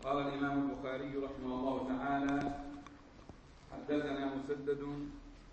قال الإمام البخاري رحمه الله تعالى: حدثنا مسدد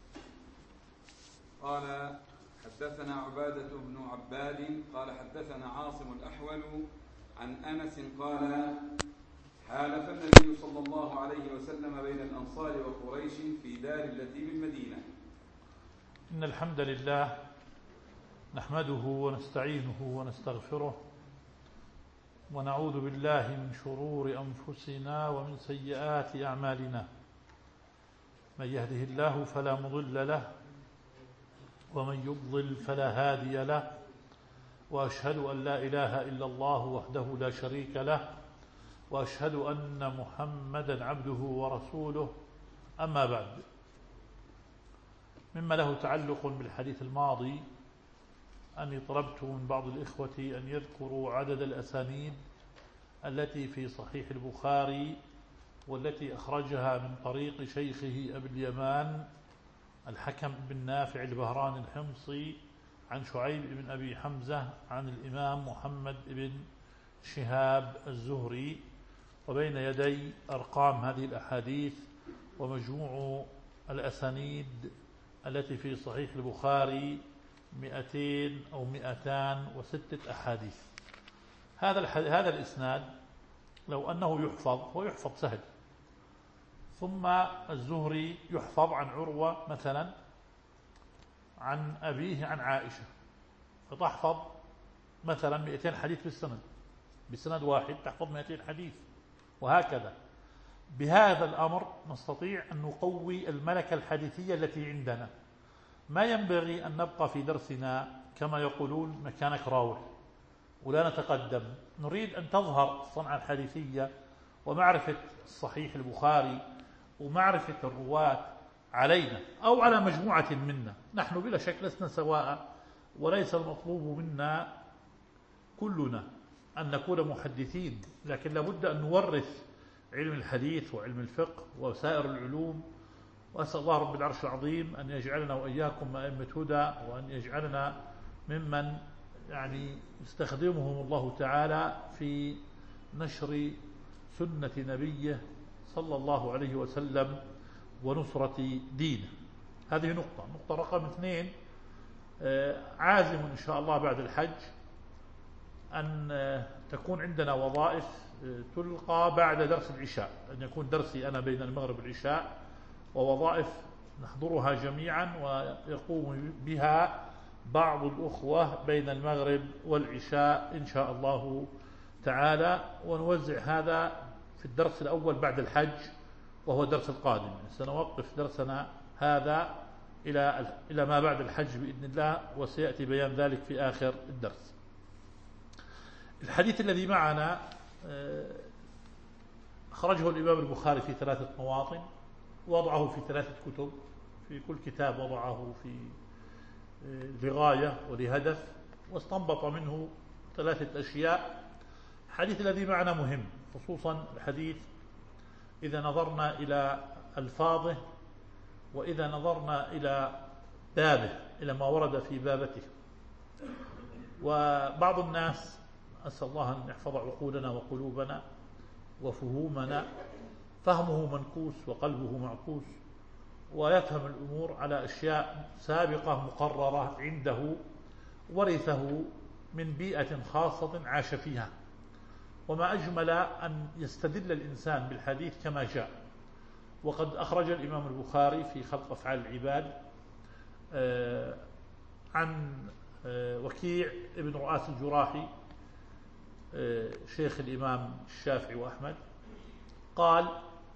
قال حدثنا عبادة بن عباد قال حدثنا عاصم الأحول عن أنس قال: حالف النبي صلى الله عليه وسلم بين الأنصار وقريش في دار التي بالمدينة. إن الحمد لله نحمده ونستعينه ونستغفره ونعوذ بالله من شرور أنفسنا ومن سيئات أعمالنا. من يهده الله فلا مضل له ومن يضلل فلا هادي له، وأشهد أن لا إله إلا الله وحده لا شريك له، وأشهد أن محمدا عبده ورسوله. أما بعد، مما له تعلق بالحديث الماضي أني طلبت من بعض الإخوة أن يذكروا عدد الأسانيد التي في صحيح البخاري والتي أخرجها من طريق شيخه أبي اليمان الحكم بن نافع البهراني الحمصي عن شعيب بن أبي حمزة عن الإمام محمد بن شهاب الزهري، وبين يدي أرقام هذه الأحاديث ومجموع الأسانيد التي في صحيح البخاري 200 أو 206 أحاديث. هذا الإسناد لو أنه يحفظ، هو يحفظ سهل، ثم الزهري يحفظ عن عروة مثلا عن أبيه عن عائشة، فتحفظ مثلا 200 حديث بالسند، بسند واحد تحفظ 200 حديث، وهكذا. بهذا الأمر نستطيع أن نقوي الملكة الحديثية التي عندنا. ما ينبغي أن نبقى في درسنا كما يقولون مكانك راوح ولا نتقدم. نريد أن تظهر الصنعة الحديثية ومعرفة صحيح البخاري ومعرفة الرواة علينا أو على مجموعة منا. نحن بلا شك لسنا سواء، وليس المطلوب منا كلنا أن نكون محدثين، لكن لابد أن نورث علم الحديث وعلم الفقه وسائر العلوم. وأسأل الله رب العرش العظيم أن يجعلنا وإياكم أئمة هدى، وأن يجعلنا ممن يستخدمهم الله تعالى في نشر سنة نبيه صلى الله عليه وسلم ونصرة دينه. هذه نقطة رقم 2. عازم إن شاء الله بعد الحج أن تكون عندنا وظائف تلقى بعد درس العشاء، أن يكون درسي أنا بين المغرب والعشاء، ووظائف نحضرها جميعا ويقوم بها بعض الأخوة بين المغرب والعشاء إن شاء الله تعالى، ونوزع هذا في الدرس الأول بعد الحج وهو الدرس القادم. سنوقف درسنا هذا إلى ما بعد الحج بإذن الله، وسيأتي بيان ذلك في آخر الدرس. الحديث الذي معنا أخرجه الإمام البخاري في 3 مواطن، وضعه في 3 كتب، في كل كتاب وضعه في لغاية ولهدف، واستنبط منه 3 أشياء. الحديث الذي معنا مهم، خصوصا الحديث إذا نظرنا إلى ألفاظه وإذا نظرنا إلى بابه، إلى ما ورد في بابته. وبعض الناس أسأل الله أن يحفظ عقولنا وقلوبنا وفهومنا، فهمه منكوس وقلبه معكوس، ويفهم الأمور على أشياء سابقة مقررة عنده، ورثه من بيئة خاصة عاش فيها. وما أجمل أن يستدل الإنسان بالحديث كما جاء. وقد أخرج الإمام البخاري في خلق أفعال العباد عن وكيع ابن رؤاس الجراحي شيخ الإمام الشافعي وأحمد قال: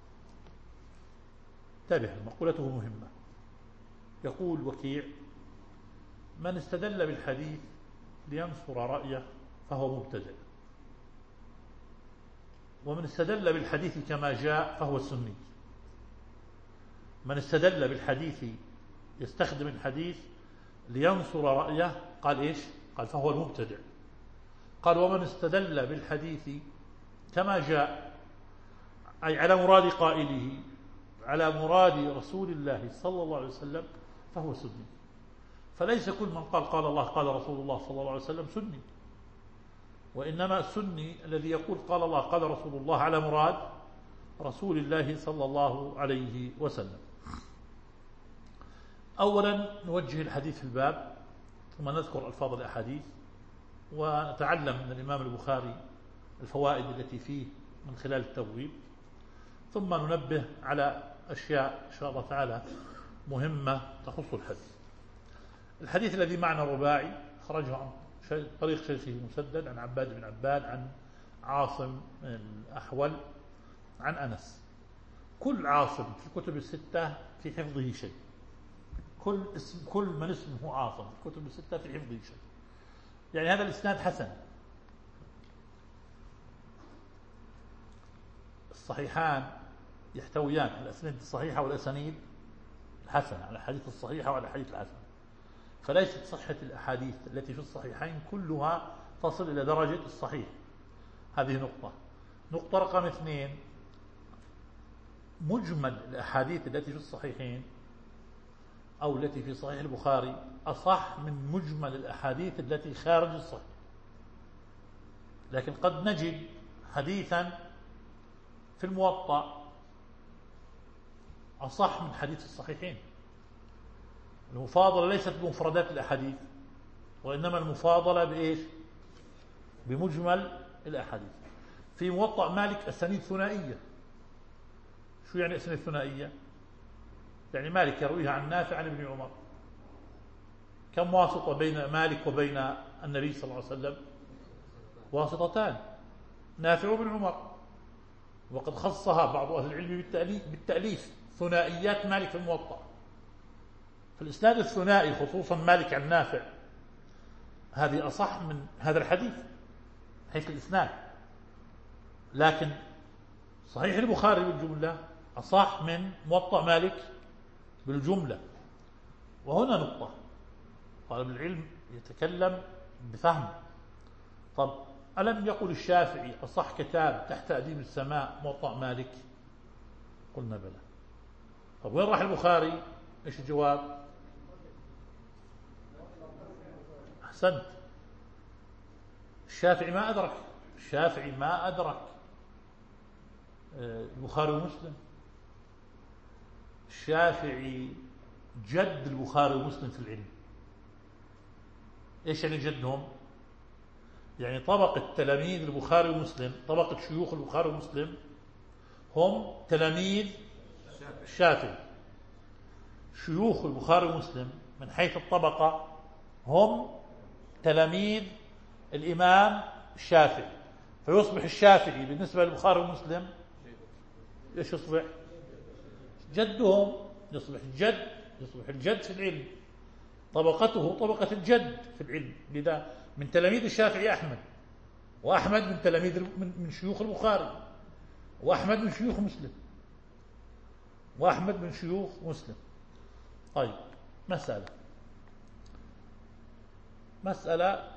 انتبه، مقولته مهمة. يقول وكيع: من استدل بالحديث لينصر رأيه فهو مبتدع، ومن استدل بالحديث كما جاء فهو سني. من استدل بالحديث يستخدم الحديث لينصر رأيه، قال إيش؟ قال فهو المبتدع. قال: ومن استدل بالحديث كما جاء، أي على مراد قائله، على مراد رسول الله صلى الله عليه وسلم، فهو سني. فليس كل من قال الله قال رسول الله صلى الله عليه وسلم سني، وإنما السني الذي يقول قال الله قال رسول الله على مراد رسول الله صلى الله عليه وسلم. أولا نوجه الحديث في الباب، ثم نذكر ألفاظ الأحاديث، ونتعلم من الإمام البخاري الفوائد التي فيه من خلال التبويب، ثم ننبه على أشياء إن شاء الله تعالى مهمة تخص الحديث. الحديث الذي معنا رباعي، خرجه عن طريق شيخه مسدد عن عباد بن عباد عن عاصم الأحول عن أنس. كل عاصم في الكتب الستة في حفظه شيء، كل من اسمه عاصم في الكتب الستة في حفظه شيء، يعني هذا الإسناد حسن. الصحيحان يحتويان الأسانيد الصحيحة والأسانيد الحسنة، على الأحاديث الصحيحة وعلى الأحاديث الحسنة. فليست صحة الأحاديث التي في الصحيحين كلها تصل إلى درجة الصحيح. هذه نقطة. نقطة رقم 2، مجمل الأحاديث التي في الصحيحين أو التي في صحيح البخاري أصح من مجمل الأحاديث التي خارج الصحيح. لكن قد نجد حديثا في الموطأ أصح من حديث الصحيحين. المفاضلة ليست بمفردات الأحاديث، وإنما المفاضلة بإيش؟ بمجمل الأحاديث. في موطأ مالك أسانيد ثنائية. شو يعني أسانيد ثنائية؟ يعني مالك يرويها عن نافع عن ابن عمر. كم واسطة بين مالك وبين النبي صلى الله عليه وسلم؟ واسطتان، نافع وابن عمر. وقد خصها بعض أهل العلم بالتأليف، ثنائيات مالك في الموطأ. في الإسناد الثنائي خصوصا مالك عن نافع، هذه أصح من هذا الحديث حيث الإسناد. لكن صحيح البخاري بالجملة أصح من موطأ مالك بالجملة. وهنا نقطة، طالب العلم يتكلم بفهم. طب ألم يقل الشافعي أصح كتاب تحت أديم السماء موطأ مالك؟ قلنا بلى. طب وين راح البخاري؟ إيش الجواب؟ أحسنت، الشافعي ما أدرك البخاري ومسلم. الشافعي جد البخاري ومسلم في العلم. إيش يعني جدهم؟ يعني طبقة تلاميذ البخاري ومسلم، طبقة شيوخ البخاري ومسلم هم تلاميذ الشافعي. شيوخ البخاري ومسلم من حيث الطبقة هم تلاميذ الإمام الشافعي. فيصبح الشافعي بالنسبة للبخاري ومسلم ايش يصبح؟ جدهم. يصبح الجد في العلم، طبقته طبقة الجد في العلم. لذا من تلاميذ الشافعي أحمد، وأحمد من تلاميذ من شيوخ البخاري، وأحمد من شيوخ مسلم، طيب مسألة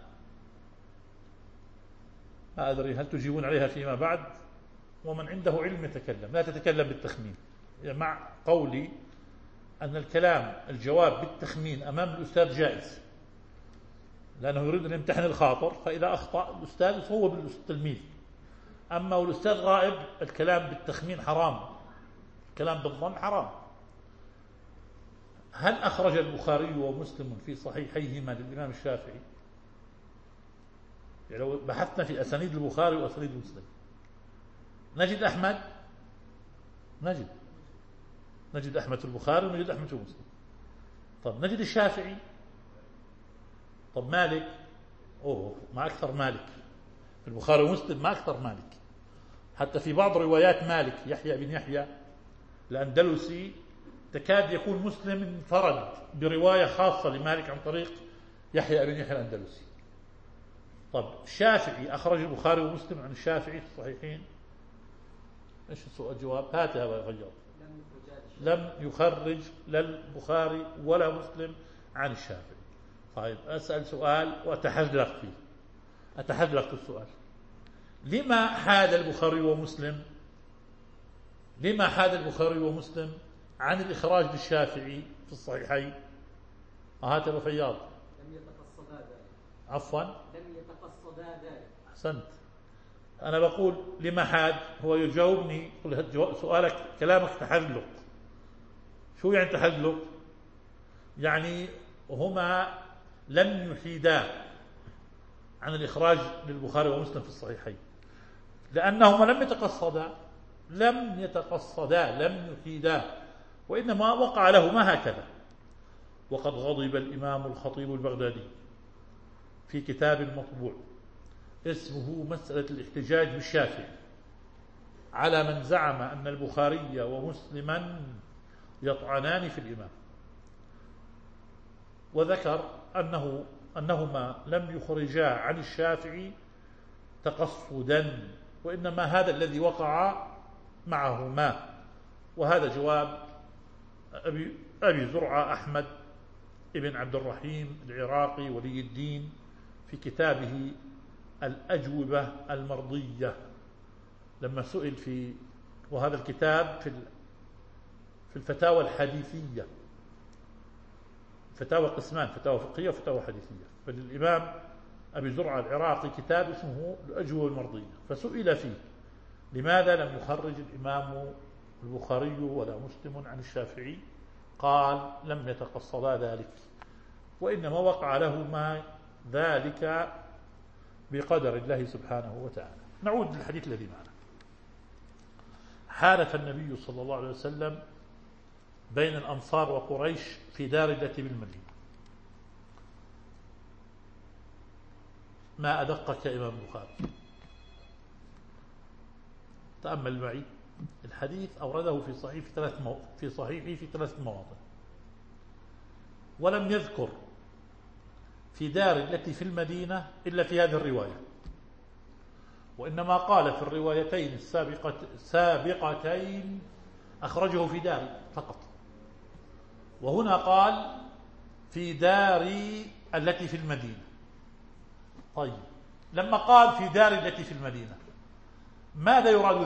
ما أدري هل تجيبون عليها فيما بعد، ومن عنده علم يتكلم، لا تتكلم بالتخمين. يعني مع قولي أن الجواب بالتخمين أمام الأستاذ جائز، لأنه يريد أن يمتحن الخاطر، فإذا أخطأ الأستاذ فهو بالتلميذ. أما والأستاذ غائب الكلام بالتخمين حرام، الكلام بالظن حرام. هل أخرج البخاري ومسلم في صحيحيهما للإمام الشافعي؟ يعني لو بحثنا في أسانيد البخاري وأسانيد مسلم نجد أحمد، نجد أحمد في البخاري ونجد أحمد في مسلم. طب نجد الشافعي، طب مالك، ما أكثر مالك في البخاري ومسلم، ما أكثر مالك. حتى في بعض روايات مالك يحيى بن يحيى الأندلسي تكاد يكون مسلم انفرد برواية خاصة لمالك عن طريق يحيى بن يحيى الأندلسي. طب الشافعي أخرج البخاري ومسلم عن الشافعي في الصحيحين؟ إيش الجواب؟ هات يا غياض. لم يخرج لا البخاري ولا مسلم عن الشافعي. طيب أسأل سؤال وأتحذلق فيه، أتحذلق في السؤال. لما حاد البخاري ومسلم عن الإخراج للشافعي في الصحيحين؟ هات يا أبو فياض. لم يتقصدا ذلك. عفوا، لم يتقصدا ذلك. أحسنت. أنا بقول لما حاد، هو يجاوبني يقول سؤالك كلامك تحذلق. شو يعني تحذلق؟ يعني هما لم يحيدا عن الإخراج للبخاري ومسلم في الصحيحين، لأنهما لم يتقصدا لم يحيدا، وإنما وقع لهما هكذا. وقد غضب الإمام الخطيب البغدادي في كتاب مطبوع اسمه مسألة الاحتجاج بالشافعي على من زعم أن البخاري ومسلما يطعنان في الإمام، وذكر أنهما لم يخرجا عن الشافعي تقصدا، وإنما هذا الذي وقع معهما. وهذا جواب أبي زرعة أحمد ابن عبد الرحيم العراقي ولي الدين في كتابه الأجوبة المرضية، لما سئل في، وهذا الكتاب في الفتاوى الحديثية، فتاوى قسمان، فتاوى فقهية وفتاوى حديثية. فللإمام أبي زرعة العراقي كتاب اسمه الأجوبة المرضية، فسئل فيه لماذا لم يخرج الإمام البخاري ولا مسلم عن الشافعي؟ قال لم يتقصدا ذلك، وإنما وقع لهما ذلك بقدر الله سبحانه وتعالى. نعود للحديث الذي معنا. حالف النبي صلى الله عليه وسلم بين الأنصار وقريش في دار التي بالمدينة. ما أدقك يا إمام البخاري؟ تأمل معي الحديث، أورده في صحيحه في ثلاث مواضع، ولم يذكر في دار التي في المدينة إلا في هذه الرواية، وإنما قال في الروايتين السابقتين أخرجه في دار فقط، وهنا قال في دار التي في المدينة. طيب، لما قال في دار التي في المدينة ماذا يراد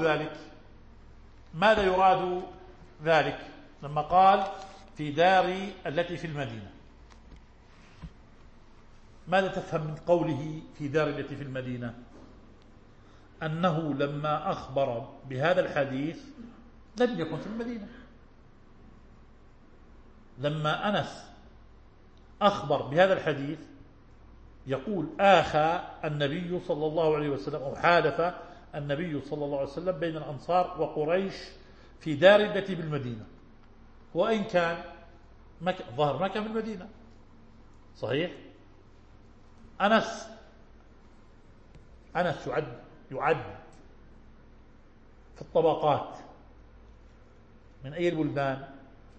ذلك؟ لما قال في دار التي في المدينة، ماذا تفهم من قوله في دار التي في المدينة؟ أنه لما أخبر بهذا الحديث لم يكن في المدينة. لما أنس أخبر بهذا الحديث يقول آخى النبي صلى الله عليه وسلم، أو حالف النبي صلى الله عليه وسلم بين الأنصار وقريش في دار التي بالمدينة، وإن كان ظهر مكة في المدينة صحيح. أنس يعد في الطبقات من أي البلدان؟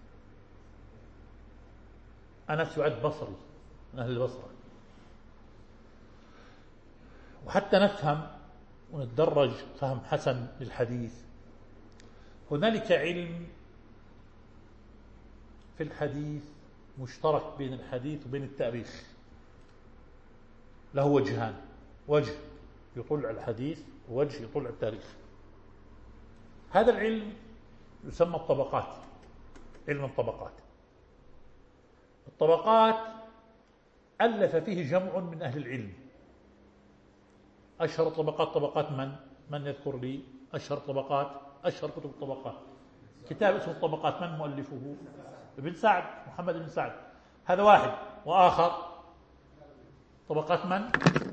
أنس يعد بصري من أهل البصرة. وحتى نفهم ونتدرج فهم حسن للحديث، هنالك علم في الحديث مشترك بين الحديث وبين التاريخ، له وجهان، وجه يطل على الحديث ووجه يطل على التاريخ. هذا العلم يسمى الطبقات، علم الطبقات. الطبقات ألف فيه جمع من أهل العلم. أشهر الطبقات طبقات من يذكر لي أشهر كتب الطبقات؟ كتاب اسمه الطبقات، من مؤلفه؟ ابن سعد، محمد بن سعد، هذا واحد. وآخر طبقات من؟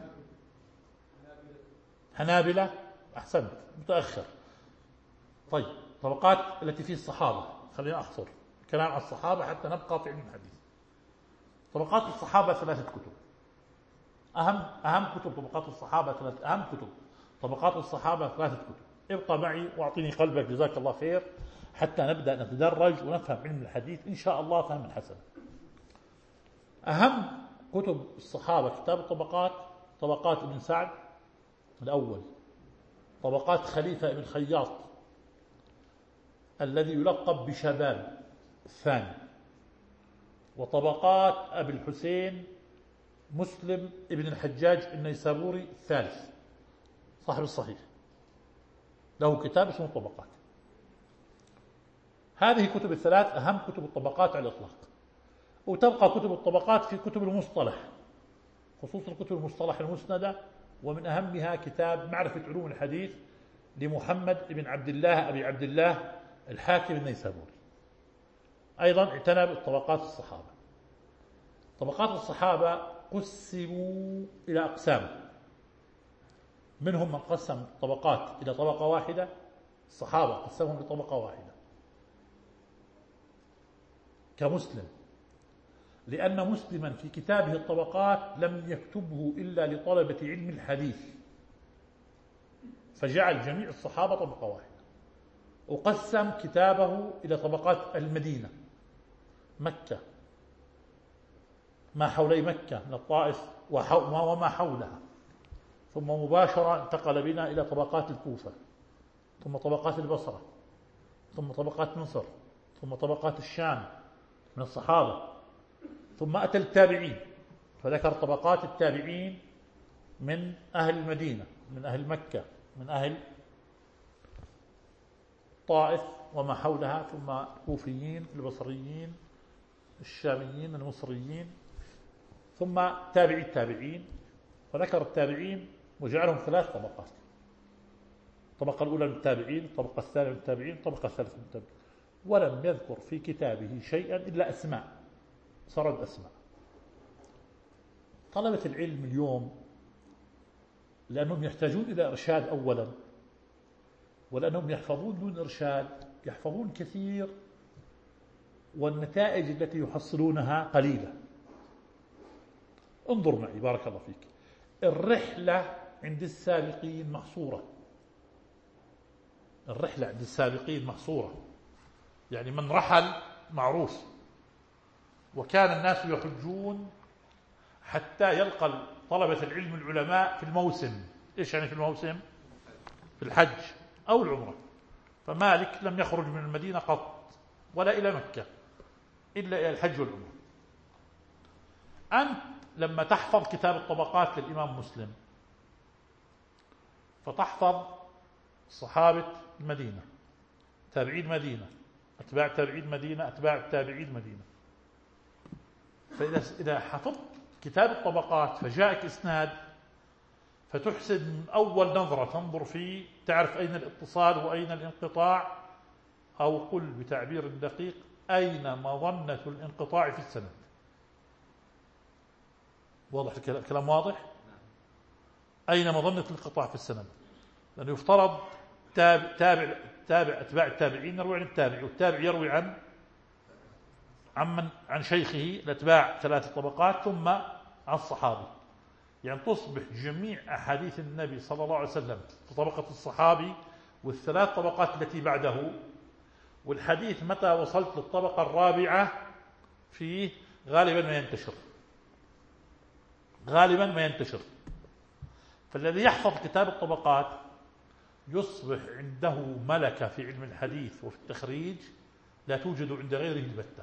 حنابلة، أحسنت، متأخر. طيب، طبقات التي فيه الصحابة، خلينا أحصر كلام عن الصحابة حتى نبقى في علم الحديث. طبقات الصحابة 3 كتب، أهم كتب طبقات الصحابة 3 أهم كتب طبقات الصحابة 3 كتب. ابقى معي واعطيني قلبك جزاك الله خير حتى نبدأ نتدرج ونفهم علم الحديث إن شاء الله فهما حسنا. أهم كتب الصحابة كتاب الطبقات، طبقات ابن سعد الأول، طبقات خليفة ابن خياط الذي يلقب بشباب الثاني، وطبقات أبي الحسين مسلم ابن الحجاج النيسابوري الثالث صاحب الصحيح، له كتاب اسمه الطبقات. هذه كتب الثلاث أهم كتب الطبقات على الإطلاق. وتبقى كتب الطبقات في كتب المصطلح، خصوصا كتب المصطلح المسندة ومن أهمها كتاب معرفة علوم الحديث لمحمد بن عبد الله أبي عبد الله الحاكم النيسابوري. أيضا اعتنى بطبقات الصحابة. طبقات الصحابة قسموا إلى أقسام، منهم من قسم الطبقات إلى طبقة واحدة، الصحابة قسمهم لطبقة واحدة كمسلم، لأن مسلما في كتابه الطبقات لم يكتبه إلا لطلبة علم الحديث، فجعل جميع الصحابة طبقة واحدة. وقسم كتابه إلى طبقات المدينة، مكة، ما حولي مكة من الطائف وما حولها، ثم مباشرة انتقل بنا إلى طبقات الكوفة، ثم طبقات البصرة، ثم طبقات مصر، ثم طبقات الشام من الصحابة، ثم أتى التابعين فذكر طبقات التابعين من أهل المدينة، من أهل مكة، من أهل طائف وما حولها، ثم الكوفيين، البصريين، الشاميين، المصريين، ثم تابعي التابعين، فذكر التابعين وجعلهم 3 طبقات: الطبقة الأولى من التابعين، الطبقة الثانية من التابعين، الطبقة الثالثة من التابعين، ولم يذكر في كتابه شيئا إلا أسماء، سرد أسماء. طلبة العلم اليوم لأنهم يحتاجون إلى إرشاد أولا، ولأنهم يحفظون دون إرشاد، يحفظون كثير والنتائج التي يحصلونها قليلة. انظر معي بارك الله فيك، الرحلة عند السابقين محصورة، الرحلة عند السابقين محصورة، يعني من رحل معروف. وكان الناس يحجون حتى يلقى طلبة العلم العلماء في الموسم. إيش يعني في الموسم؟ في الحج أو العمرة. فمالك لم يخرج من المدينة قط ولا إلى مكة إلا إلى الحج والعمرة. أنت لما تحفظ كتاب الطبقات للإمام مسلم فتحفظ صحابة المدينة، تابعي المدينة، أتباع تابعي المدينة، أتباع التابعي المدينة. فإذا حفظت كتاب الطبقات فجاءك إسناد فتحسن من أول نظرة تنظر فيه تعرف أين الاتصال وأين الانقطاع، أو قل بتعبير دقيق أين مظنة الانقطاع في السند. واضح الكلام؟ واضح؟ أين مظنة الانقطاع في السند؟ لأنه يفترض تابع أتباع التابعين يروي عن التابع، والتابع يروي عن شيخه، الأتباع 3 طبقات، ثم عن الصحابي. يعني تصبح جميع أحاديث النبي صلى الله عليه وسلم في طبقة الصحابي وال3 طبقات التي بعده، والحديث متى وصلت للطبقة الرابعة فيه غالبا ما ينتشر. فالذي يحفظ كتاب الطبقات يصبح عنده ملكة في علم الحديث وفي التخريج لا توجد عند غيره البتة.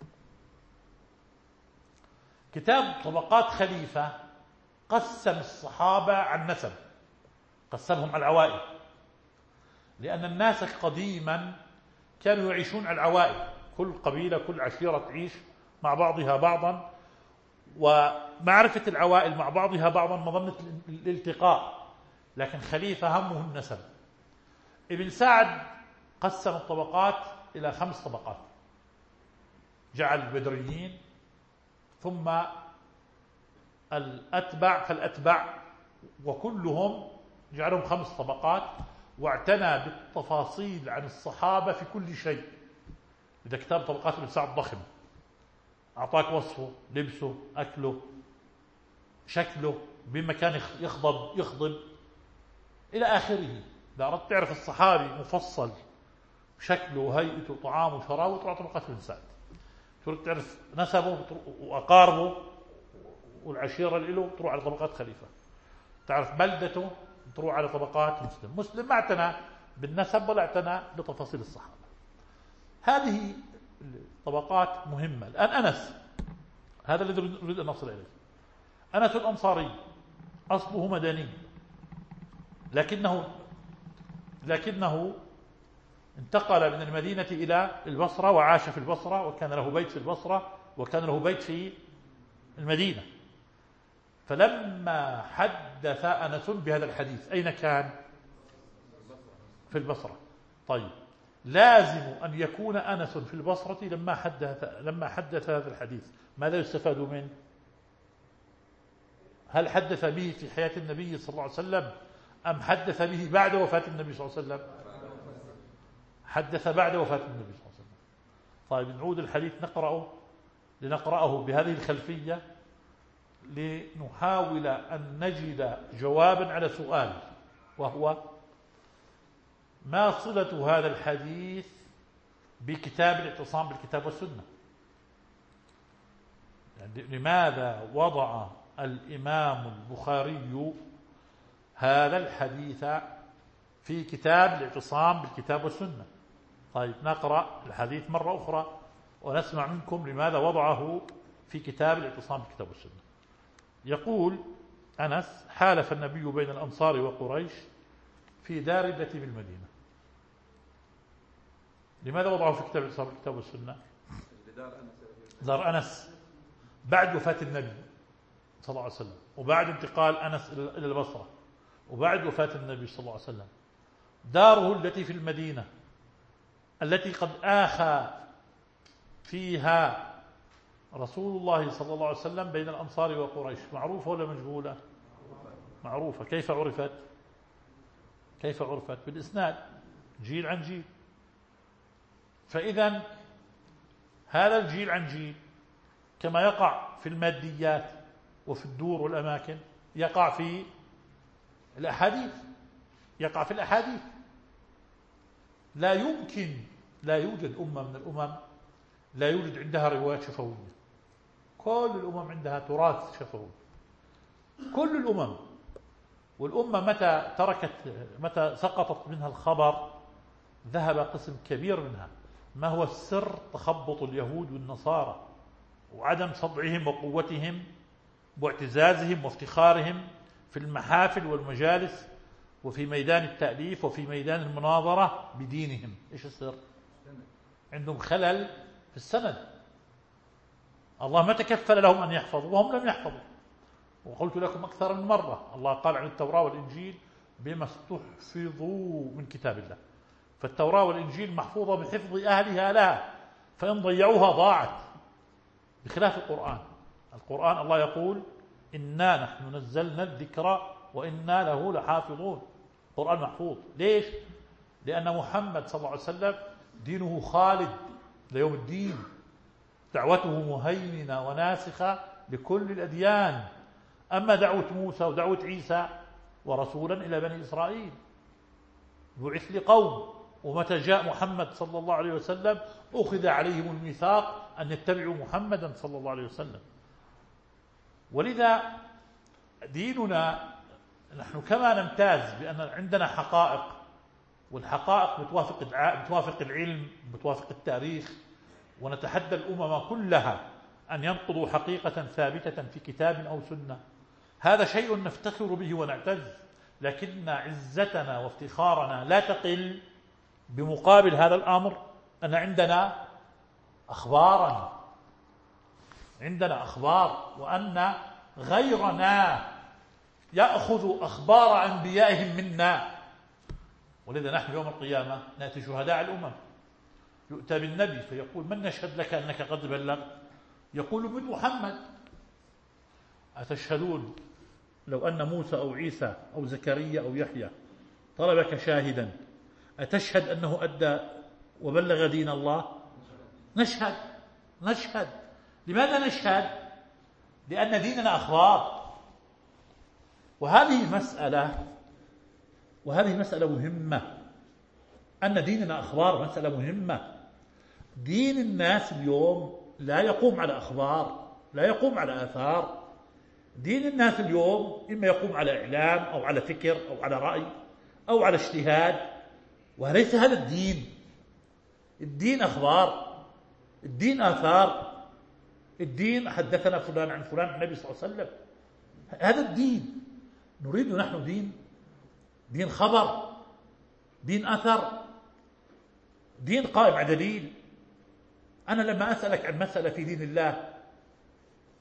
كتاب طبقات خليفة قسم الصحابة عن نسب، قسمهم على العوائل، لأن الناس قديما كانوا يعيشون على العوائل، كل قبيلة كل عشيرة تعيش مع بعضها بعضا، ومعرفة العوائل مع بعضها بعضا مظنة الالتقاء، لكن خليفة همه النسب. ابن سعد قسم الطبقات إلى 5 طبقات، جعل البدريين ثم الأتبع فالأتبع، وكلهم جعلهم 5 طبقات، واعتنى بالتفاصيل عن الصحابة في كل شيء. إذا كتاب طبقات ابن سعد ضخم، أعطاك وصفه، لبسه، أكله، شكله، بمكان يخضب إلى آخره. إذا أردت تعرف الصحابي مفصل شكله وهيئته وطعامه وشرابه تروح طبقات ابن سعد. تريد تعرف نسبه وأقاربه والعشيرة اللي له تروح على طبقات خليفة. تعرف بلدته تروح على طبقات مسلم. مسلم ما اعتنى بالنسب ولا اعتنى بتفاصيل الصحابة. هذه الطبقات مهمة. الآن أنس، هذا الذي نريد أن نصل إليه. أنس الأنصاري أصله مدني، لكنه انتقل من المدينة إلى البصرة وعاش في البصرة، وكان له بيت في البصرة وكان له بيت في المدينة. فلما حدث أنس بهذا الحديث أين كان؟ في البصرة. طيب، لازم أن يكون أنس في البصرة لما حدث هذا الحديث. ماذا يستفاد منه؟ هل حدث به في حياة النبي صلى الله عليه وسلم أم حدث به بعد وفاة النبي صلى الله عليه وسلم؟ حدث بعد وفاة النبي صلى الله عليه وسلم. طيب، نعود الحديث لنقرأه بهذه الخلفية لنحاول أن نجد جوابا على سؤال، وهو: ما صلة هذا الحديث بكتاب الاعتصام بالكتاب والسنة؟ يعني لماذا وضع الإمام البخاري هذا الحديث في كتاب الاعتصام بالكتاب والسنة؟ طيب، نقرأ الحديث مرة أخرى ونسمع منكم لماذا وضعه في كتاب الاعتصام بالكتاب والسنة. يقول أنس: حالف النبي بين الأنصار وقريش في دار التي بالمدينة. لماذا وضعه في كتاب الاعتصام بالكتاب والسنة؟ دار أنس بعد وفاة النبي صلى الله عليه وسلم، وبعد انتقال أنس إلى البصرة، وبعد وفاة النبي صلى الله عليه وسلم. داره التي في المدينة، التي قد آخى فيها رسول الله صلى الله عليه وسلم بين الأنصار وقريش. معروفة ولا مجهولة؟ معروفة. كيف عرفت؟ بالإسناد، جيل عن جيل. فإذا هذا الجيل عن جيل كما يقع في الماديات وفي الدور والأماكن يقع في الأحاديث. لا يوجد أمة من الأمم لا يوجد عندها روايات شفوية. كل الأمم عندها تراث شفوي، كل الأمم. والأمة متى سقطت منها الخبر ذهب قسم كبير منها. ما هو السر؟ تخبط اليهود والنصارى وعدم صدعهم وقوتهم واعتزازهم وافتخارهم في المحافل والمجالس وفي ميدان التأليف وفي ميدان المناظرة بدينهم. إيش السر؟ عندهم خلل في السند. الله ما تكفل لهم أن يحفظوا وهم لم يحفظوا. وقلت لكم أكثر من مرة، الله قال عن التوراة والإنجيل: بما استحفظوا من كتاب الله. فالتوراة والإنجيل محفوظة بحفظ أهلها لها، فإن ضيعوها ضاعت، بخلاف القرآن الله يقول: إنا نحن نزلنا الذكر وإنا له لحافظون. القرآن محفوظ. ليش؟ لأن محمد صلى الله عليه وسلم دينه خالد ليوم الدين، دعوته مهيمنة وناسخة لكل الأديان. أما دعوة موسى ودعوة عيسى ورسولا إلى بني إسرائيل، بعث لقوم، ومتى جاء محمد صلى الله عليه وسلم أخذ عليهم الميثاق أن يتبعوا محمدا صلى الله عليه وسلم. ولذا ديننا نحن كما نمتاز بأن عندنا حقائق، والحقائق بتوافق العلم، بتوافق التاريخ، ونتحدى الأمم كلها أن ينقضوا حقيقة ثابتة في كتاب أو سنة. هذا شيء نفتخر به ونعتز، لكن عزتنا وافتخارنا لا تقل بمقابل هذا الأمر أن عندنا أخبار، وأن غيرنا يأخذ أخبار أنبيائهم منا. ولذا نحن يوم القيامة نأتي شهداء الأمم، يؤتى بالنبي فيقول: من نشهد لك أنك قد بلغت؟ يقول: من محمد. أتشهدون لو أن موسى أو عيسى أو زكريا أو يحيى طلبك شاهدا أتشهد أنه أدى وبلغ دين الله؟ نشهد. لماذا نشهد؟ لأن ديننا أخبار. وهذه مسألة مهمة، أن ديننا أخبار مسألة مهمة. دين الناس اليوم لا يقوم على أخبار، لا يقوم على آثار. دين الناس اليوم إما يقوم على إعلام أو على فكر أو على رأي أو على اجتهاد، وليس هذا الدين. الدين أخبار، الدين آثار، الدين حدثنا فلان عن فلان عن النبي صلى الله عليه وسلم. هذا الدين نريد نحن، دين خبر، دين أثر، دين قائم على دليل. أنا لما أسألك عن مسألة في دين الله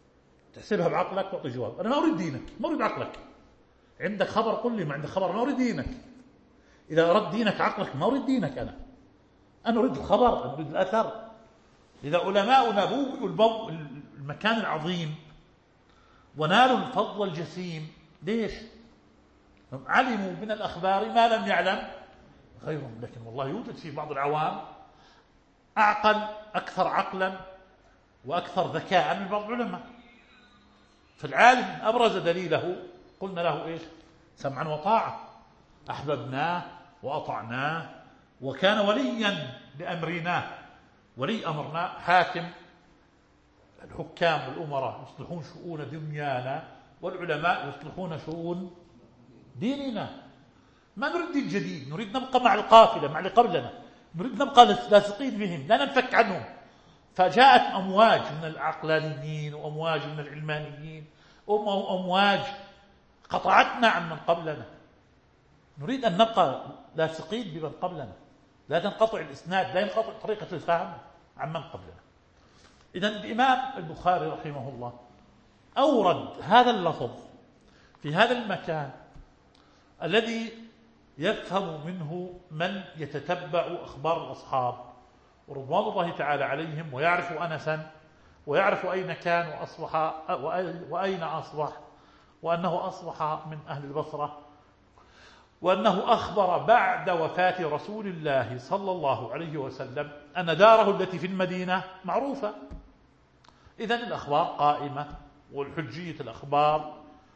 تحسبها بعقلك تعطي جواب. أنا ما أريد دينك، ما أريد عقلك. عندك خبر قل لي، ما عندك خبر ما أريد دينك. إذا أردت دينك عقلك ما أريد دينك. أنا أريد الخبر، أنا أريد الأثر. إذا علماؤنا بوّوا المكان العظيم ونالوا الفضل الجسيم، ليش؟ هم علموا من الأخبار ما لم يعلم غيرهم. لكن والله يوجد في بعض العوام أعقل، أكثر عقلا وأكثر ذكاء من بعض العلماء. فالعالم أبرز دليله قلنا له إيش؟ سمعا وطاعة، أحببناه وأطعناه وكان وليا لأمرنا، ولي أمرنا. حاكم، الحكام والأمراء يصلحون شؤون دنيانا، والعلماء يصلحون شؤون ديننا. ما نريد دين جديد، نريد نبقى مع القافلة، مع اللي قبلنا، نريد نبقى لاصقين بهم، لا ننفك عنهم. فجاءت أمواج من العقلانيين وأمواج من العلمانيين وأمواج قطعتنا عن من قبلنا. نريد أن نبقى لاصقين بمن قبلنا، لا تنقطع الإسناد، لا ينقطع طريقة الفهم عن من قبلنا. إذن الإمام البخاري رحمه الله أورد هذا اللفظ في هذا المكان الذي يفهم منه من يتتبع أخبار الأصحاب ورضوان الله تعالى عليهم، ويعرف أنسا ويعرف أين كان وأين أصبح، وأنه أصبح من أهل البصرة، وأنه أخبر بعد وفاة رسول الله صلى الله عليه وسلم أن داره التي في المدينة معروفة. إذن الأخبار قائمة، والحجية الأخبار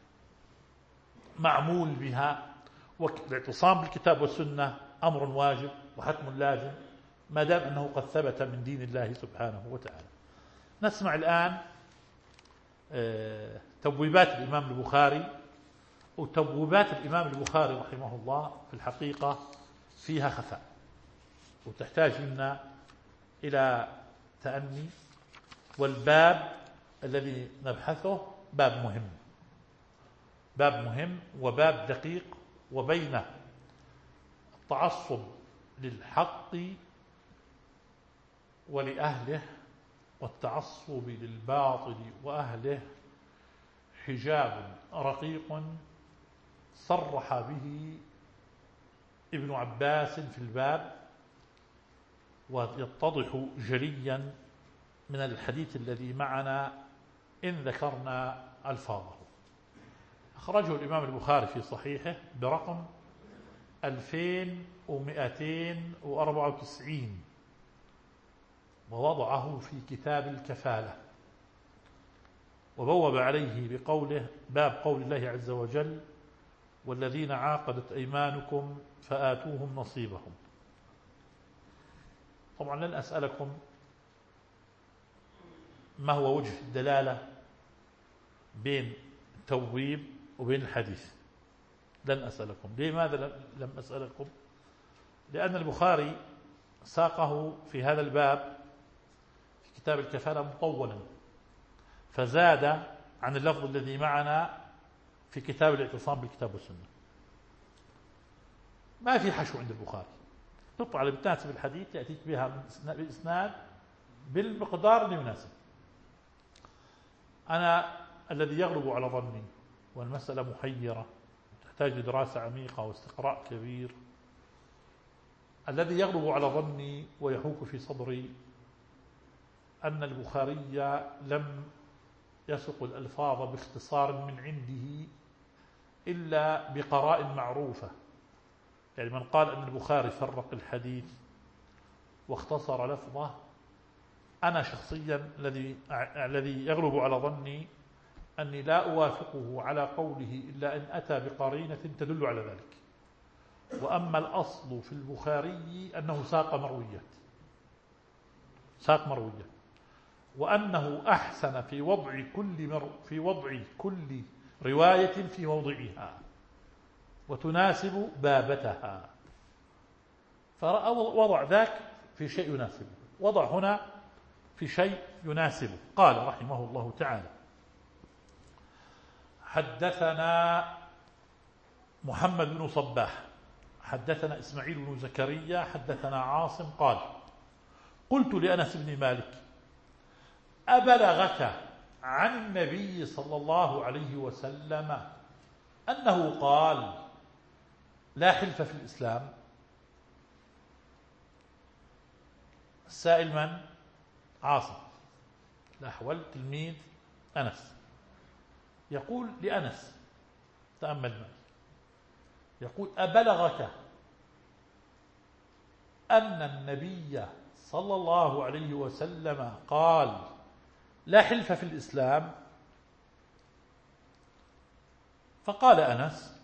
معمول بها، والاعتصام بالكتاب والسنة أمر واجب وحتم لازم ما دام أنه قد ثبت من دين الله سبحانه وتعالى. نسمع الآن تبويبات الإمام البخاري. وتبويبات الإمام البخاري رحمه الله في الحقيقة فيها خفاء، وتحتاج منا إلى تأني. والباب الذي نبحثه باب مهم وباب دقيق، وبين التعصب للحق ولأهله والتعصب للباطل وأهله حجاب رقيق صرح به ابن عباس في الباب، ويتضح جليا من الحديث الذي معنا إن ذكرنا ألفاظه. أخرجه الإمام البخاري في صحيحه برقم 2294، ووضعه في كتاب الكفالة، وبوب عليه بقوله: باب قول الله عز وجل: والذين عاقدت أيمانكم فآتوهم نصيبهم. طبعا لن أسألكم ما هو وجه الدلالة بين التبويب وبين الحديث، لن أسألكم. لماذا لم أسألكم؟ لأن البخاري ساقه في هذا الباب في كتاب الكفالة مطولا، فزاد عن اللفظ الذي معنا في كتاب الاعتصام بالكتاب والسنة. ما في حشو عند البخاري، تطلع على بتناسب الحديث يأتيك بها بالإسناد بالمقدار اللي يناسب. أنا الذي يغلب على ظني، والمسألة محيرة تحتاج لدراسة عميقة واستقراء كبير، الذي يغلب على ظني ويحوك في صدري أن البخاري لم يسق الألفاظ باختصار من عنده إلا بقرائن معروفة. يعني من قال أن البخاري فرق الحديث واختصر لفظه، أنا شخصيا الذي يغلب على ظني أني لا أوافقه على قوله إلا أن أتى بقرينة تدل على ذلك. وأما الأصل في البخاري أنه ساق مروية، وأنه أحسن في وضع كل رواية في موضعها وتناسب بابتها، فوضع ذاك في شيء يناسبه، وضع هنا في شيء يناسبه. قال رحمه الله تعالى: حدثنا محمد بن صباح حدثنا إسماعيل بن زكريا حدثنا عاصم قال: قلت لأنس بن مالك: أبلغك عن النبي صلى الله عليه وسلم أنه قال لا حلف في الإسلام؟ السائل من؟ عاصم الأحول تلميذ أنس. يقول لأنس، تأمل معي، يقول أبلغك أن النبي صلى الله عليه وسلم قال لا حلف في الإسلام؟ فقال أنس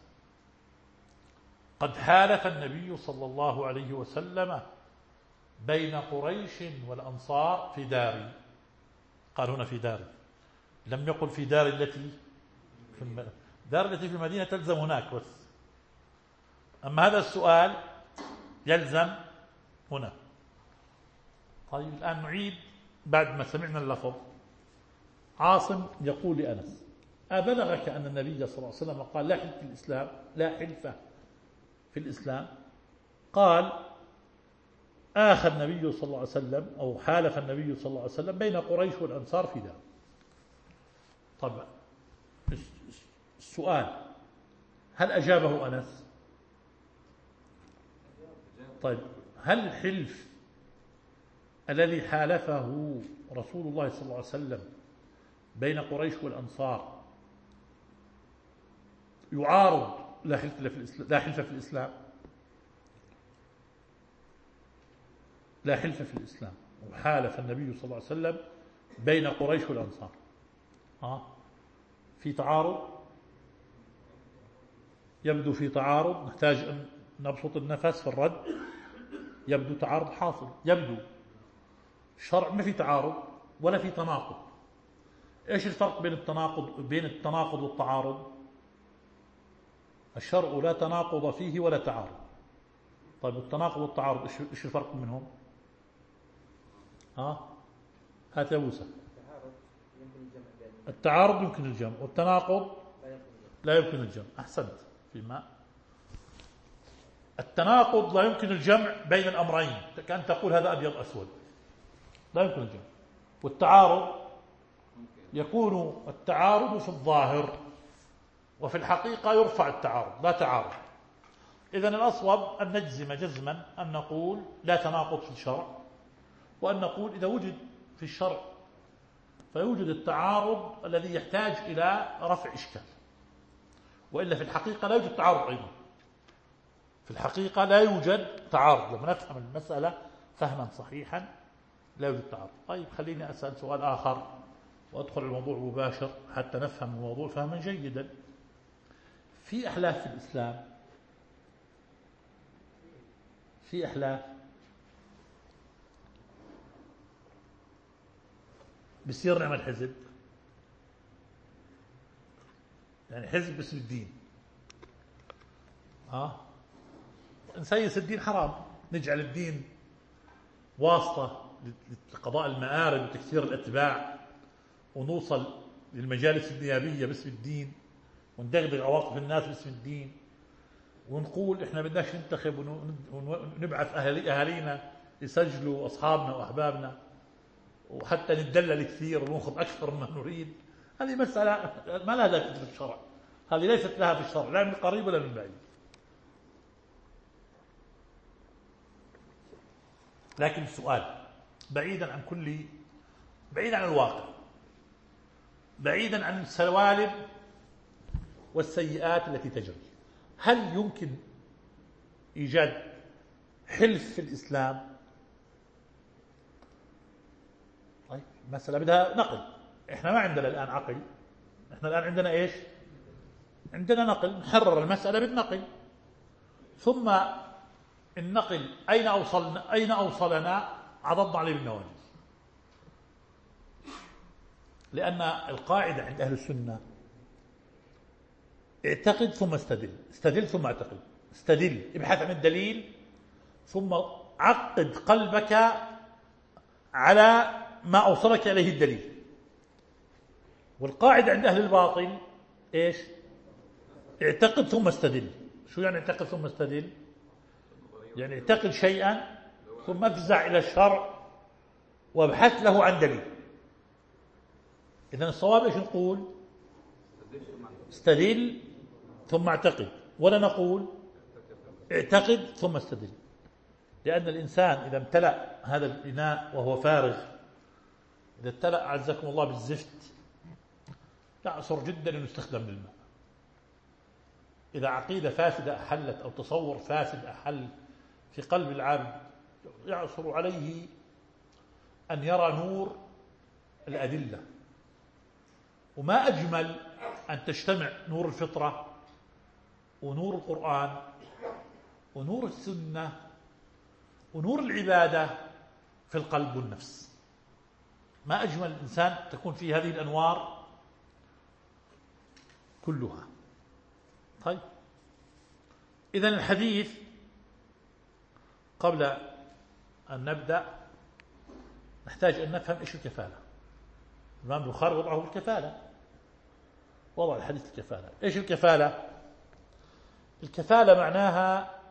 قد حالف النبي صلى الله عليه وسلم بين قريش والأنصار في داري. قال هنا في داري، لم يقل في دار التي في دار التي في المدينة تلزم هناك بس، أما هذا السؤال يلزم هنا. طيب الآن نعيد بعد ما سمعنا اللفظ. عاصم يقول لأنس أبلغك أن النبي صلى الله عليه وسلم قال لا حلف في الإسلام، لا حلف في الإسلام؟ قال آخى النبي صلى الله عليه وسلم أو حالف النبي صلى الله عليه وسلم بين قريش والأنصار في دار. طبعا السؤال هل أجابه أنس؟ طيب هل الحلف الذي حالفه رسول الله صلى الله عليه وسلم بين قريش والأنصار يعارض لا حلف في الإسلام؟ لا حلف في الإسلام وحالف النبي صلى الله عليه وسلم بين قريش والأنصار، في تعارض؟ يبدو في تعارض، نحتاج أن نبسط النفس في الرد. يبدو تعارض حاصل، يبدو الشرع ما في تعارض ولا في تناقض. ايش الفرق بين التناقض والتعارض؟ الشرع لا تناقض فيه ولا تعارض. طيب التناقض والتعارض ايش الفرق منهم؟ هات يا موسى. التعارض يمكن الجمع والتناقض لا يمكن الجمع. أحسنت فيما التناقض لا يمكن الجمع بين الأمرين، كأن تقول هذا أبيض أسود، لا يمكن الجمع. والتعارض يكون التعارض في الظاهر وفي الحقيقة يرفع التعارض، لا تعارض. إذن الأصوب أن نجزم جزما أن نقول لا تناقض في الشرع، وأن نقول إذا وجد في الشرع فيوجد التعارض الذي يحتاج إلى رفع إشكال، وإلا في الحقيقة لا يوجد تعارض أيضا. في الحقيقة لا يوجد تعارض، لما نفهم المسألة فهما صحيحا لا يوجد تعارض. طيب خليني أسأل سؤال آخر وأدخل الموضوع مباشر حتى نفهم الموضوع فهما جيدا. في أحلاف في الإسلام، في أحلاف بصير نعمل حزب، يعني حزب باسم الدين. نسيس الدين حرام، نجعل الدين واسطة لقضاء المآرب وتكثير الأتباع، ونوصل للمجالس النيابية باسم الدين، وندغدغ عواطف الناس باسم الدين، ونقول إحنا بدناش ننتخب ونبعث أهالينا يسجلوا أصحابنا وأحبابنا، وحتى نتدلل كثير ونأخذ أكثر مما نريد. هذه مسألة ما لها ذكر في الشرع، هذه ليست لها في الشرع لا من قريب ولا من بعيد. لكن السؤال بعيدا عن الواقع، بعيدا عن السوالب والسيئات التي تجري، هل يمكن إيجاد حلف في الإسلام؟ طيب مسألة بدها نقل. إحنا ما عندنا الآن عقل، إحنا الآن عندنا إيش؟ عندنا نقل، نحرر المسألة بالنقل. ثم النقل أين أوصلنا؟ عضضنا عليه بالنواجذ. لأن القاعدة عند أهل السنة اعتقد ثم استدل، استدل ثم اعتقد. استدل، ابحث عن الدليل، ثم عقد قلبك على ما أوصلك إليه الدليل. والقاعدة عند أهل الباطل إيش؟ اعتقد ثم استدل. شو يعني اعتقد ثم استدل؟ يعني اعتقد شيئا ثم افزع إلى الشرع وابحث له عن دليل. إذن الصواب إيش نقول؟ استدل ثم اعتقد، ولا نقول اعتقد ثم استدل، لأن الإنسان إذا امتلأ هذا الإناء وهو فارغ، إذا امتلأ عزكم الله بالزفت يعصر جدا أن يستخدم للماء. إذا عقيدة فاسدة أحلت أو تصور فاسد أحل في قلب العبد يعصر عليه أن يرى نور الأدلة. وما أجمل أن تجتمع نور الفطرة ونور القرآن ونور السنة ونور العبادة في القلب والنفس. ما أجمل الإنسان تكون فيه هذه الأنوار كلها. طيب، إذن الحديث قبل أن نبدأ نحتاج أن نفهم إيش الكفالة. الإمام البخاري وضعه الكفالة، وضع الحديث الكفالة. إيش الكفالة؟ الكفالة معناها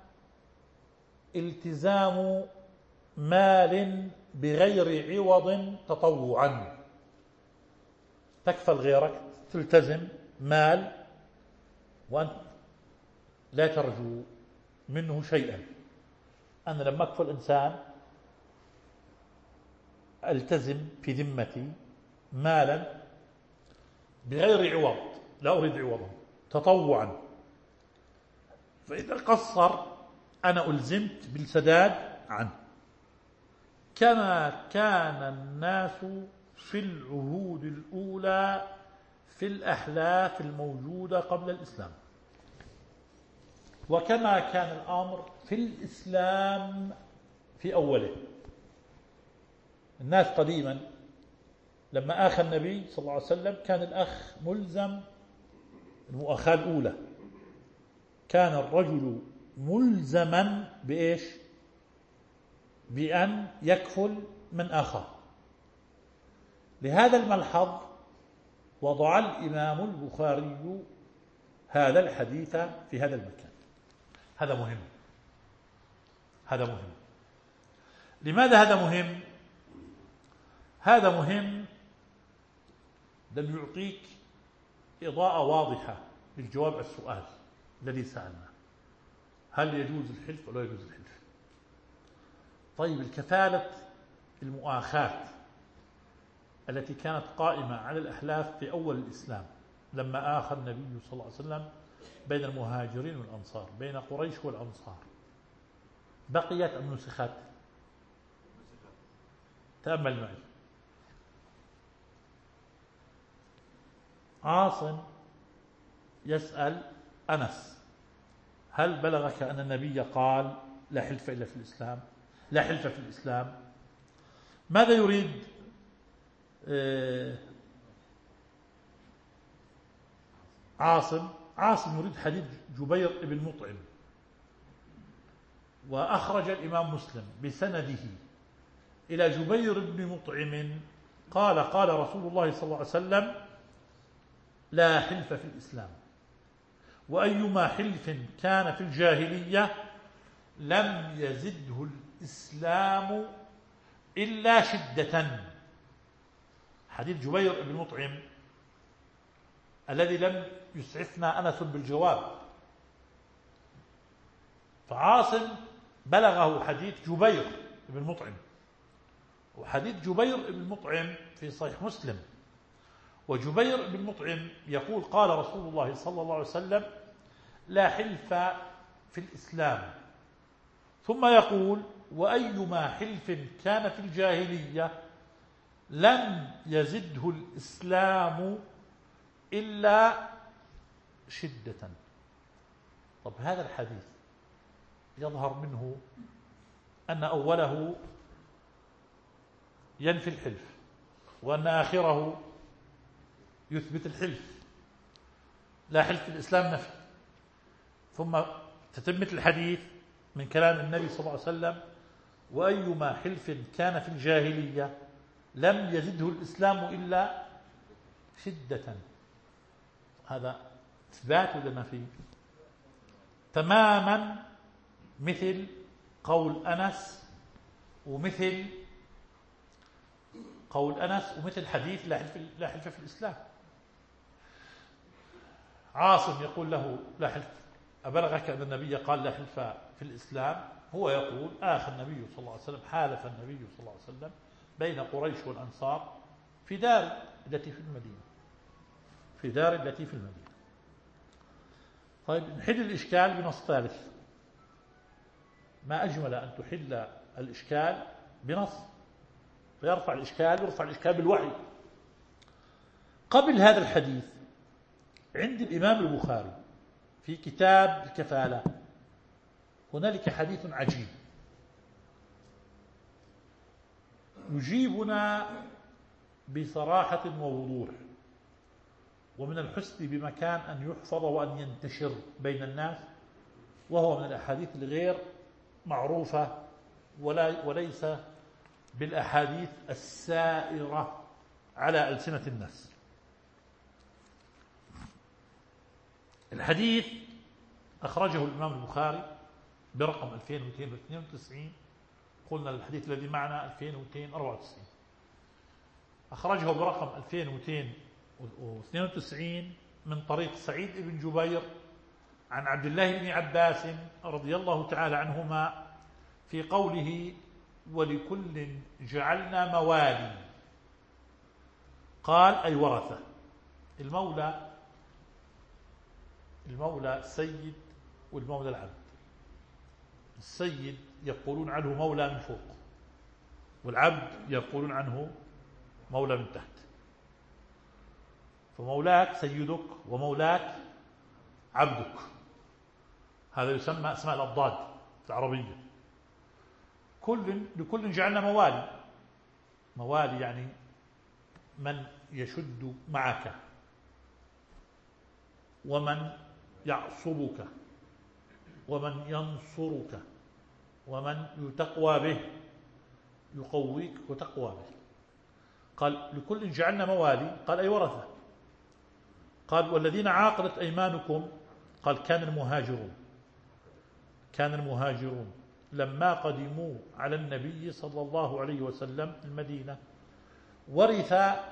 التزام مال بغير عوض تطوعا. تكفل غيرك، تلتزم مال وأنت لا ترجو منه شيئا. أنا لما أكفل إنسان ألتزم في ذمتي مالا بغير عوض، لا أريد عوضا، تطوعا. فإذا قصر أنا ألزمت بالسداد عنه، كما كان الناس في العهود الأولى في الأحلاف الموجودة قبل الإسلام، وكما كان الأمر في الإسلام في أوله. الناس قديما لما آخى النبي صلى الله عليه وسلم كان الأخ ملزم، المؤاخاة الأولى كان الرجل ملزما بإيش؟ بأن يكفل من آخاه. لهذا الملحظ وضع الإمام البخاري هذا الحديث في هذا المكان. هذا مهم، هذا مهم. لماذا هذا مهم؟ هذا مهم لأنه يعطيك إضاءة واضحة للجواب على السؤال الذي سألناه: هل يجوز الحلف ولا يجوز الحلف؟ طيب، الكفالة المؤاخاة التي كانت قائمة على الأحلاف في أول الإسلام لما آخى النبي صلى الله عليه وسلم بين المهاجرين والأنصار، بين قريش والأنصار، بقيت أم نسخت؟ تأمل معي. عاصم يسأل أنس: هل بلغك أن النبي قال لا حلف إلا في الإسلام، لا حلف في الإسلام؟ ماذا يريد عاصم يريد حديث جبير بن مطعم، وأخرج الإمام مسلم بسنده إلى جبير بن مطعم قال: قال رسول الله صلى الله عليه وسلم: لا حلف في الإسلام، وأيما حلف كان في الجاهلية لم يزده الإسلام إلا شدة. حديث جبير بن مطعم الذي لم يسعفنا أنس بالجواب، فعاصم بلغه حديث جبير بن مطعم، وحديث جبير بن مطعم في صحيح مسلم. وجبير بن مطعم يقول: قال رسول الله صلى الله عليه وسلم: لا حلف في الإسلام، ثم يقول: وأيما حلف كان في الجاهلية لم يزده الإسلام إلا شدة. طب هذا الحديث يظهر منه أن أوله ينفي الحلف، وأن آخره يثبت الحلف. لا حلف في الإسلام نفي، ثم تتمة الحديث من كلام النبي صلى الله عليه وسلم: وأيما حلف كان في الجاهلية لم يزده الإسلام إلا شدة. هذا إثبات ولا نفي؟ تماما مثل قول أنس ومثل قول أنس ومثل حديث لا حلف في الإسلام. عاصم يقول له لا حلف، أبلغك أن النبي قال لا حلف في الإسلام؟ هو يقول آخى النبي صلى الله عليه وسلم، حالف النبي صلى الله عليه وسلم بين قريش والأنصار في دار التي في المدينة، في دار التي في المدينة. طيب نحل الإشكال بنص ثالث. ما أجمل أن تحل الإشكال بنص فيرفع الإشكال بالوحي. قبل هذا الحديث عند الإمام البخاري في كتاب الكفالة هنالك حديث عجيب يجيبنا بصراحة ووضوح، ومن الحسن بمكان أن يحفظ وأن ينتشر بين الناس، وهو من الأحاديث الغير معروفة وليس بالأحاديث السائرة على ألسنة الناس. الحديث أخرجه الإمام البخاري برقم 2292، قلنا الحديث الذي معنا 2294، أخرجه برقم 2292 من طريق سعيد بن جبير عن عبد الله بن عباس رضي الله تعالى عنهما في قوله ولكل جعلنا موالي، قال أي ورثة. المولى السيد والمولى العبد. السيد يقولون عنه مولى من فوق، والعبد يقولون عنه مولى من تحت. فمولاك سيدك ومولاك عبدك، هذا يسمى اسماء الأضداد العربية. لكل جعلنا موالي يعني من يشد معك ومن يعصبك ومن ينصرك ومن يتقوى به، يقويك وتقوى به. قال لكل جعلنا موالي، قال أي ورثة. قال والذين عاقدت أيمانكم، قال كان المهاجرون لما قدموا على النبي صلى الله عليه وسلم المدينة ورث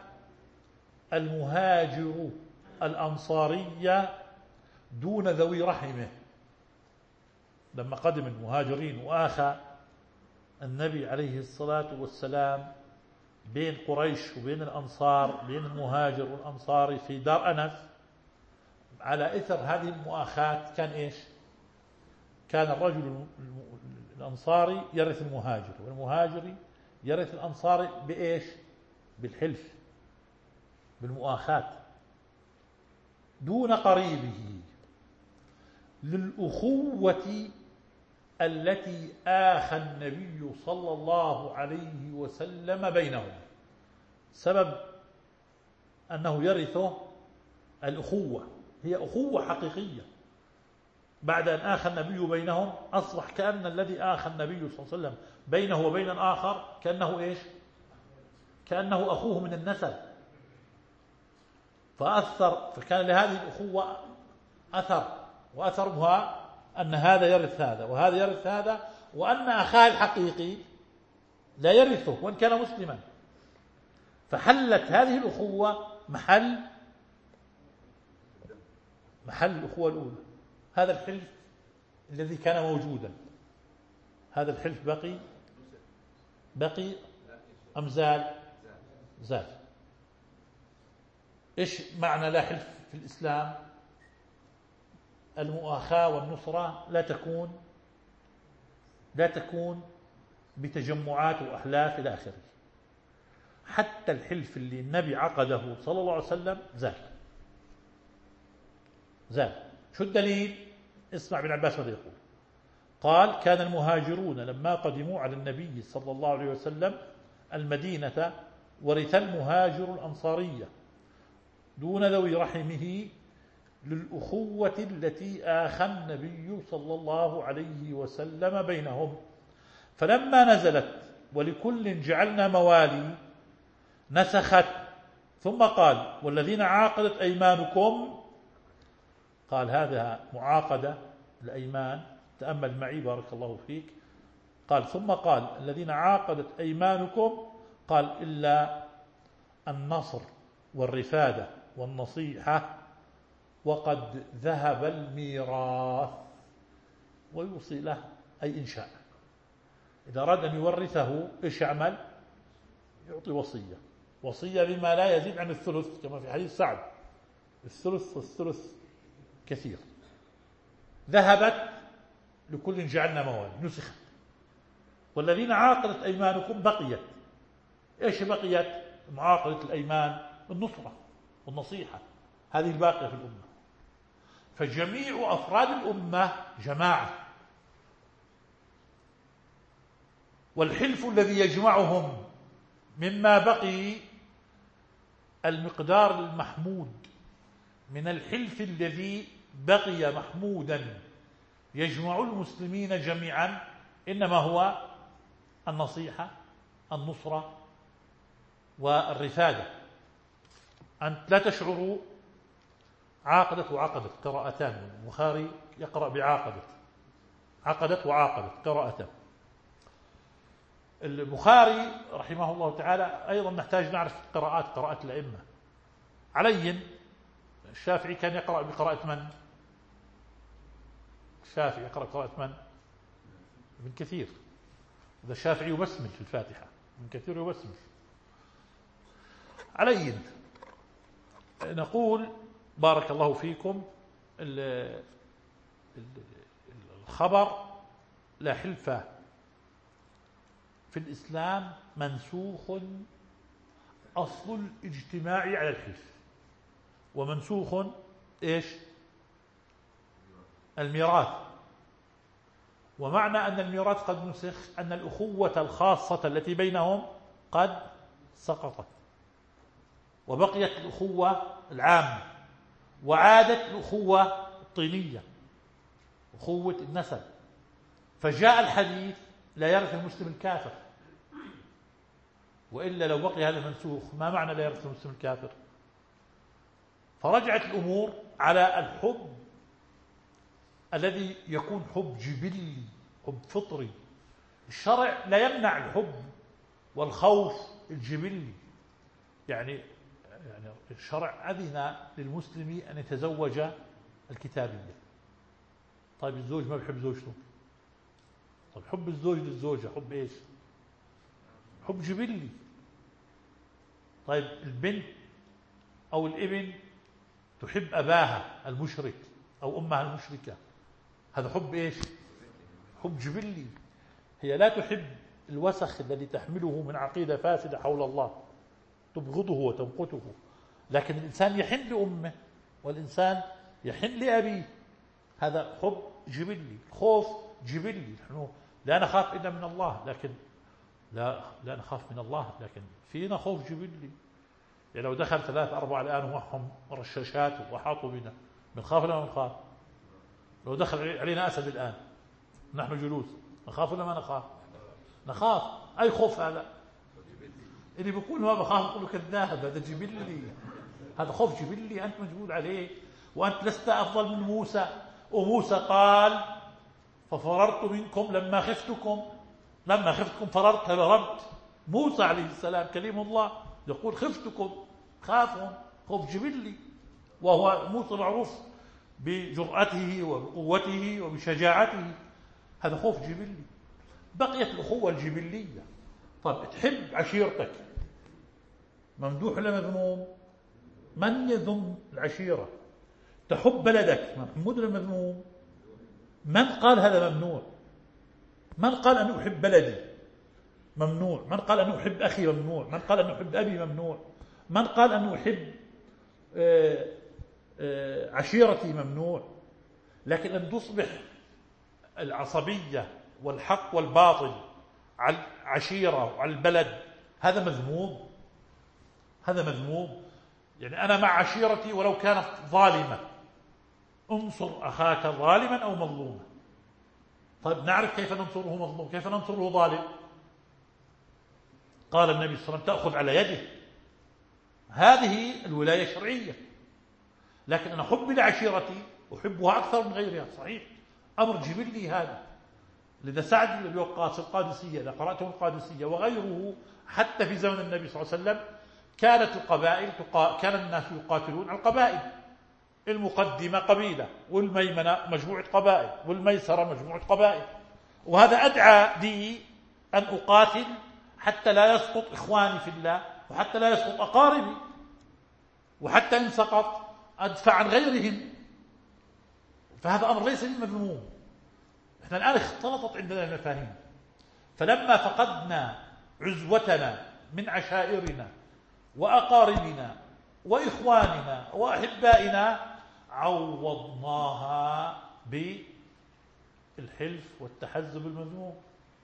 المهاجر الأنصاري دون ذوي رحمه. لما قدم المهاجرين وآخى النبي عليه الصلاة والسلام بين قريش وبين الأنصار، بين المهاجر والأنصاري في دار أنس، على إثر هذه المؤاخاة كان إيش؟ كان الرجل الأنصاري يرث المهاجر، والمهاجر يرث الأنصاري بإيش؟ بالحلف، بالمؤاخاة دون قريبه، للأخوة التي آخى النبي صلى الله عليه وسلم بينهم. سبب أنه يرثه الأخوة، هي أخوة حقيقية. بعد أن آخى النبي بينهم أصبح كأن الذي آخى النبي صلى الله عليه وسلم بينه وبين الآخر كأنه إيش؟ كأنه أخوه من النسب. فكان لهذه الأخوة أثر، وأثرها أن هذا يرث هذا وهذا يرث هذا، وأن أخاه الحقيقي لا يرثه وإن كان مسلما. فحلت هذه الأخوة محل الأخوة الأولى. هذا الحلف الذي كان موجودا، هذا الحلف بقي أم زال؟ إيش معنى لا حلف في الإسلام؟ المؤاخاة والنصرة لا تكون بتجمعات وأحلاف إلى آخره. حتى الحلف اللي النبي عقده صلى الله عليه وسلم زال. شو الدليل؟ اسمع ابن عباس ماذا يقول. قال كان المهاجرون لما قدموا على النبي صلى الله عليه وسلم المدينة ورث المهاجر الأنصارية دون ذوي رحمه، للأخوة التي آخى النبي صلى الله عليه وسلم بينهم. فلما نزلت ولكل جعلنا موالي نسخت، ثم قال والذين عاقدت أيمانكم، قال هذا معاقدة الأيمان، تأمل معي بارك الله فيك. قال ثم قال الذين عاقدت أيمانكم، قال إلا النصر والرفادة والنصيحة وقد ذهب الميراث، ويوصي له أي إنشاء. إذا أراد أن يورثه إيش يعمل؟ يعطي وصية بما لا يزيد عن الثلث، كما في حديث سعد: الثلث والثلث كثير. ذهبت لكل جعلنا موالي، نسخت. والذين عاقدت أيمانكم بقيت. إيش بقيت؟ معاقدة الأيمان النصرة والنصيحة، هذه الباقية في الأمة. فجميع أفراد الأمة جماعة، والحلف الذي يجمعهم مما بقي المقدار المحمود من الحلف الذي بقي محمودا يجمع المسلمين جميعا، إنما هو النصيحة، النصرة، والرفادة. أنت لا تشعروا عاقدت وعقدت قراءتان، البخاري يقرأ بعاقدت، عقدت وعاقدت قراءتان. البخاري رحمه الله تعالى أيضا نحتاج نعرف قراءات الأئمة. علي الشافعي كان يقرأ بقراءة من؟ الشافعي يقرأ بقراءة من؟ ابن كثير. إذا الشافعي يبسمل في الفاتحة، ابن كثير يبسمل. علي نقول بارك الله فيكم الخبر لا حلف في الإسلام منسوخ، أصل الاجتماع على الحلف، ومنسوخ إيش؟ الميراث. ومعنى أن الميراث قد نسخ أن الأخوة الخاصة التي بينهم قد سقطت، وبقيت الأخوة العامة، وعادت الأخوة الطينية، أخوة النسب. فجاء الحديث لا يرث المسلم الكافر، وإلا لو بقي هذا منسوخ ما معنى لا يرث المسلم الكافر؟ فرجعت الأمور على الحب الذي يكون حب جبلي، حب فطري. الشرع لا يمنع الحب والخوف الجبلي، يعني الشرع أذن للمسلم أن يتزوج الكتابية. طيب الزوج ما بيحب زوجته، طيب حب الزوج للزوجة حب إيش؟ حب جبلي. طيب البنت أو الابن تحب أباها المشرك أو أمها المشركة، هذا حب إيش؟ حب جبلي. هي لا تحب الوسخ الذي تحمله من عقيدة فاسدة حول الله، تبغضه وتمقته. لكن الإنسان يحن لأمه، والإنسان يحن لأبيه، هذا حب جبلي. خوف جبلي، نحن لا نخاف إلا من الله، لكن لا نخاف من الله، لكن فينا خوف جبلي. يعني لو دخل 3-4 الآن ومعهم رشاشات وحاطوا بنا، بنخاف ولا ما بنخاف؟ لو دخل علينا أسد الآن نحن جلوس، نخاف ولا ما نخاف؟ نخاف. أي خوف هذا؟ اللي بيقول ما بخاف يقول له كذاب، هذا جبلي، هذا خوف جبلي أنت مجبول عليه. وأنت لست أفضل من موسى، وموسى قال ففررت منكم لما خفتكم فررت هربت. موسى عليه السلام كليم الله يقول خفتكم، خافهم، خوف جبلي. وهو موسى معروف بجرأته وبقوته وبشجاعته، هذا خوف جبلي. بقيت الأخوة الجبلية. طب تحب عشيرتك، ممدوح ولا مذموم؟ من يذم العشيرة؟ تحب بلدك، محمود ولا مذموم؟ من قال هذا ممنوع؟ من قال أن أحب بلدي؟ ممنوع. من قال أن أحب أخي؟ ممنوع. من قال أن أحب أبي؟ ممنوع. من قال أن أحب عشيرتي؟ ممنوع. لكن أن تصبح العصبية والحق والباطل على العشيرة وعلى البلد، هذا مذموم، هذا مذموم. يعني أنا مع عشيرتي ولو كانت ظالمة، انصر أخاك ظالما أو مظلوما. طيب نعرف كيف ننصره مظلوم، كيف ننصره ظالم؟ قال النبي صلى الله عليه وسلم تأخذ على يده، هذه الولاية الشرعية. لكن أنا حبي لعشيرتي أحبها أكثر من غيرها، صحيح، أمر جبلي هذا. لذا سعد بن أبي وقاص القادسية، إذا قرأته القادسية وغيره حتى في زمن النبي صلى الله عليه وسلم، كانت القبائل كان الناس يقاتلون على القبائل، المقدمة قبيلة، والميمنة مجموعة قبائل، والميسرة مجموعة قبائل، وهذا أدعى لي أن أقاتل حتى لا يسقط إخواني في الله، وحتى لا يسقط أقاربي، وحتى إن سقط أدفع عن غيرهم. فهذا أمر ليس بمذموم. احنا الآن اختلطت عندنا المفاهيم، فلما فقدنا عزوتنا من عشائرنا وأقاربنا وإخواننا وأحبائنا عوضناها بالحلف والتحزب المذموم.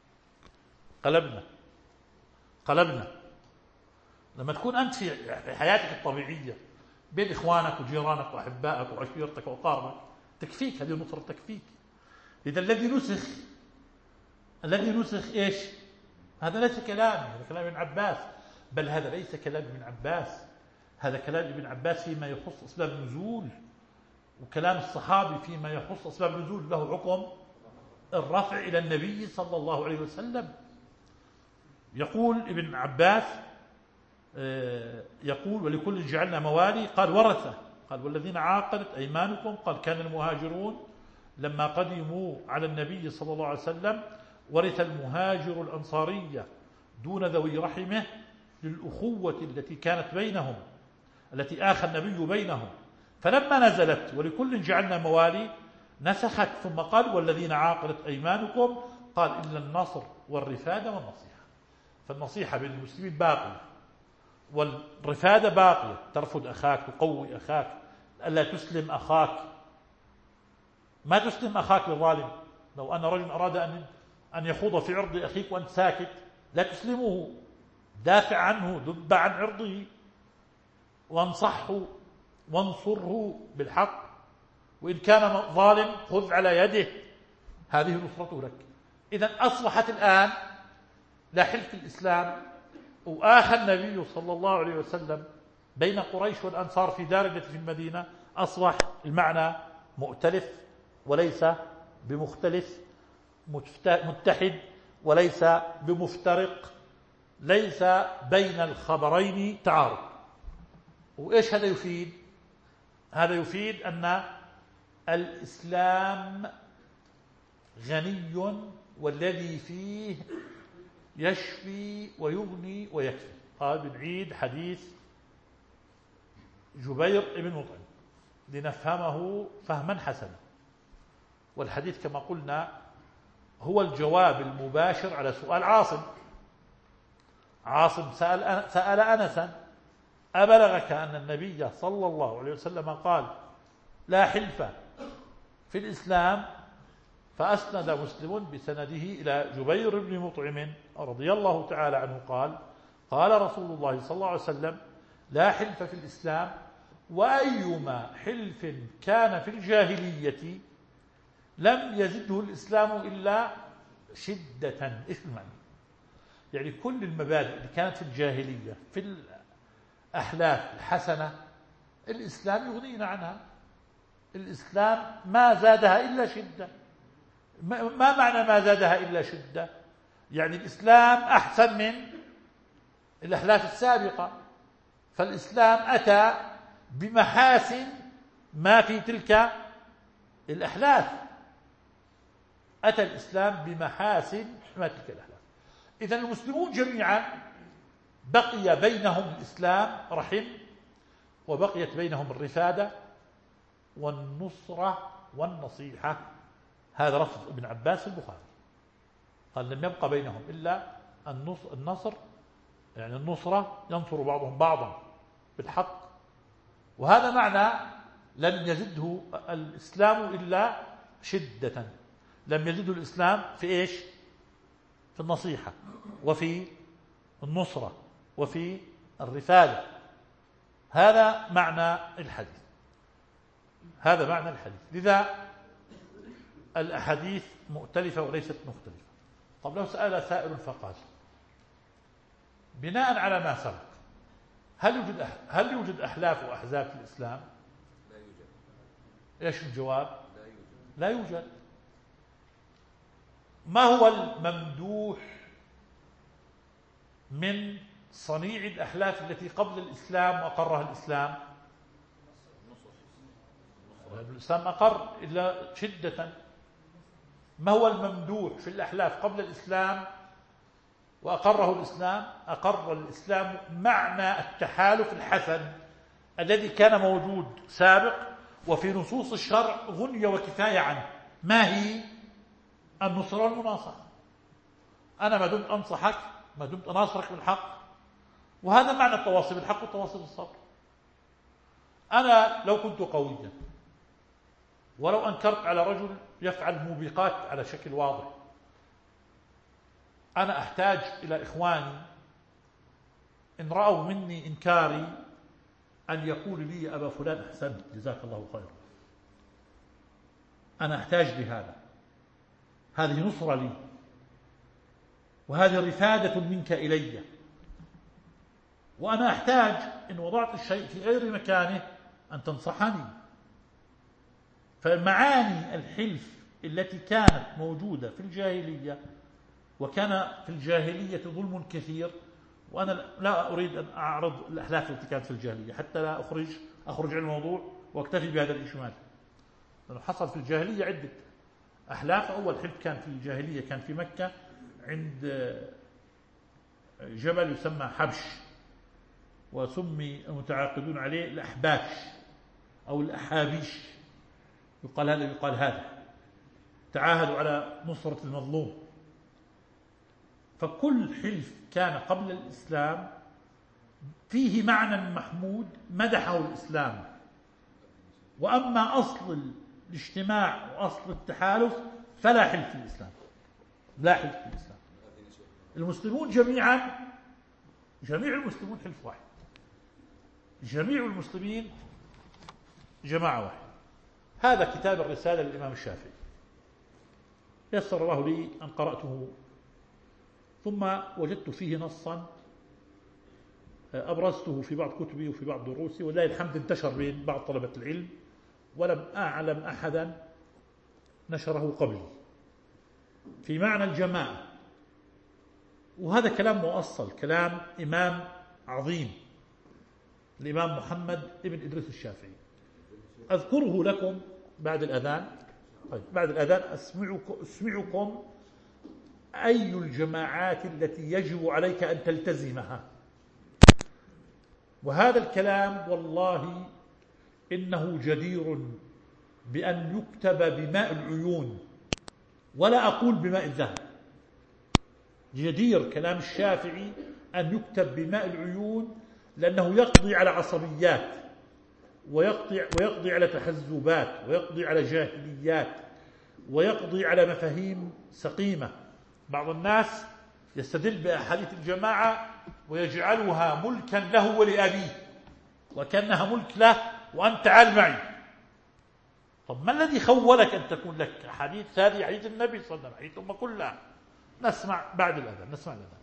قلبنا. لما تكون أنت في حياتك الطبيعية بين إخوانك وجيرانك وأحبائك وعشيرتك وأقاربك تكفيك، هذه النصرة تكفيك. إذا الذي نسخ إيش؟ هذا ليس كلامي، هذا كلام ابن عباس، بل هذا ليس كلام ابن عباس، هذا كلام ابن عباس فيما يخص أسباب النزول، وكلام الصحابي فيما يخص أسباب النزول له حكم الرفع إلى النبي صلى الله عليه وسلم. يقول ابن عباس يقول ولكل جعلنا موالي، قال ورثة، قال والذين عاقدت أيمانكم، قال كان المهاجرون لما قدموا على النبي صلى الله عليه وسلم ورث المهاجر الأنصارية دون ذوي رحمه للأخوة التي كانت بينهم، التي آخى النبي بينهم، فلما نزلت ولكل جعلنا موالي نسخت، ثم قال والذين عاقدت أيمانكم، قال إلا النصر والرفادة والنصيحة. فالنصيحة بين المسلمين باقية، والرفادة باقية، ترفد أخاك، تقوي أخاك، ألا تسلم أخاك، ما تسلم أخاك للظالم. لو أن رجل أراد أن يخوض في عرض أخيك وأنت ساكت لا تسلمه، دافع عنه، ذب عن عرضه، وانصحه وانصره بالحق، وإن كان ظالم خذ على يده، هذه نصرته لك. إذن أصبحت الآن لا حلف الإسلام، وآخى النبي صلى الله عليه وسلم بين قريش والأنصار في دار في المدينة، أصبح المعنى مؤتلف وليس بمختلف، متحد وليس بمفترق، ليس بين الخبرين تعارض. وإيش هذا يفيد؟ هذا يفيد أن الإسلام غني، والذي فيه يشفي ويغني ويكفي. قال بنعيد حديث جبير بن مطعم لنفهمه فهما حسنا، والحديث كما قلنا هو الجواب المباشر على سؤال عاصم. عاصم سأل أنسا أبلغك أن النبي صلى الله عليه وسلم قال لا حلف في الإسلام؟ فأسند مسلم بسنده إلى جبير بن مطعم رضي الله تعالى عنه قال قال رسول الله صلى الله عليه وسلم لا حلف في الإسلام، وأيما حلف كان في الجاهلية لم يزده الإسلام إلا شدة. إيش المعنى؟ يعني كل المبادئ اللي كانت في الجاهلية في الأحلاف الحسنة الإسلام يغنينا عنها. الإسلام ما زادها إلا شدة. ما معنى ما زادها إلا شدة؟ يعني الإسلام أحسن من الأحلاف السابقة، فالإسلام أتى بمحاسن ما في تلك الأحلاف، أتى الإسلام بمحاسن ما تلك الأحلاف. إذن المسلمون جميعا بقي بينهم الإسلام رحم، وبقيت بينهم الرفادة والنصرة والنصيحة. هذا لفظ ابن عباس في البخاري، قال لم يبقى بينهم إلا النصر، يعني النصرة ينصر بعضهم بعضا بالحق. وهذا معنى لم يزده الإسلام إلا شدة. لم يزده الإسلام في إيش؟ في النصيحة وفي النصرة وفي الرفادة. هذا معنى الحديث، هذا معنى الحديث. لذا الأحاديث مؤتلفة وليست مختلفة. طب لو سأل سائل فقال بناء على ما سبق هل يوجد أحلاف وأحزاب في الإسلام؟ لا يوجد. إيش الجواب؟ لا يوجد. لا يوجد. ما هو الممدوح من صنيع الأحلاف التي قبل الإسلام وأقرها الإسلام؟ الإسلام أقر إلا شدة. ما هو الممدوح في الأحلاف قبل الإسلام وأقره الإسلام؟ أقر الإسلام معنى التحالف الحسن الذي كان موجود سابق وفي نصوص الشرع غنية وكفاية عنه. ما هي؟ النصرة والمناصرة. أنا ما دمت أنصحك، ما دمت أناصرك بالحق، وهذا معنى التواصي بالحق والتواصي بالصبر. أنا لو كنت قويا ولو أنكرت على رجل يفعل موبقات على شكل واضح، أنا أحتاج إلى إخواني إن رأوا مني إنكاري أن يقول لي يا أبا فلان أحسنت جزاك الله خيرا. أنا أحتاج لهذا، هذه نصرة لي، وهذه رفادة منك إلي. وأنا أحتاج إن وضعت الشيء في غير مكانه أن تنصحني. فمعاني الحلف التي كانت موجودة في الجاهلية، وكان في الجاهلية ظلم كثير، وأنا لا أريد أن أعرض الأحلاف التي كانت في الجاهلية حتى لا أخرج عن الموضوع وأكتفي بهذا الإشمال. لأنه حصل في الجاهلية عدة أحلاف. أول حلف كان في الجاهلية كان في مكة عند جبل يسمى حبش، وسمي المتعاقدون عليه الأحباش أو الأحابيش، يقال هذا يقال هذا، تعاهدوا على نصرة المظلوم. فكل حلف كان قبل الإسلام فيه معنى محمود مدحه الإسلام. وأما أصل الاجتماع وأصل التحالف فلا حلف في الإسلام، لا حلف في الإسلام. المسلمون جميعا، جميع المسلمون حلف واحد، جميع المسلمين جماعة واحد. هذا كتاب الرسالة للإمام الشافعي، يسر الله لي أن قرأته، ثم وجدت فيه نصا أبرزته في بعض كتبي وفي بعض دروسي، ولله الحمد انتشر بين بعض طلبة العلم، ولم أعلم أحدا نشره قبلي، في معنى الجماعة. وهذا كلام مؤصل، كلام إمام عظيم الإمام محمد ابن إدريس الشافعي. أذكره لكم بعد الأذان. طيب بعد الأذان أسمعكم أي الجماعات التي يجب عليك أن تلتزمها. وهذا الكلام والله إنه جدير بأن يكتب بماء العيون، ولا أقول بماء الذهب. جدير كلام الشافعي أن يكتب بماء العيون، لأنه يقضي على عصبيات، ويقضي على تحزبات، ويقضي على جاهليات، ويقضي على مفاهيم سقيمة. بعض الناس يستدل بأحاديث الجماعة ويجعلها ملكا له ولأبيه، وكأنها ملك له وأنت تعال معي. طب ما الذي خولك أن تكون لك أحاديث؟ هذه حديث النبي صلى الله عليه وسلم، حديث أمة كلها. نسمع بعد الأذان، نسمع الأذان.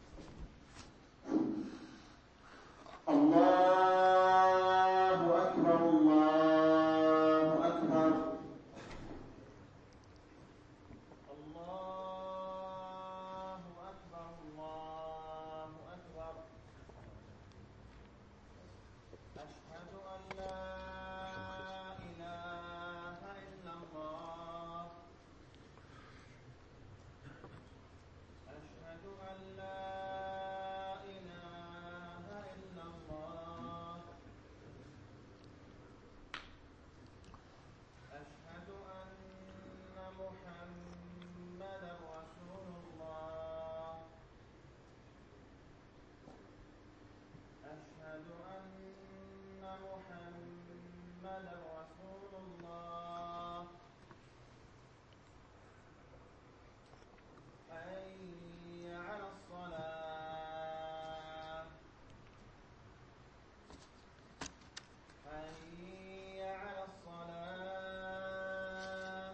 الله أكبر الله أكبر الله أكبر الله أكبر. أشهد أن لا إله إلا الله. أشهد أن لا إله إلا الله. أشهد أن محمدا رسول الله. أشهد أن محمدا رسول الله. حي على الصلاة. حي على الصلاة.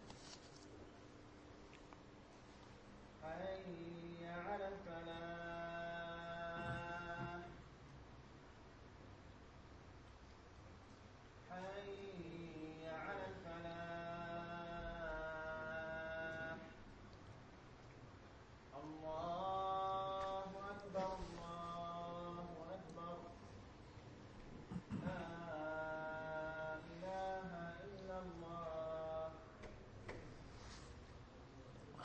حي على الفلاح. حي على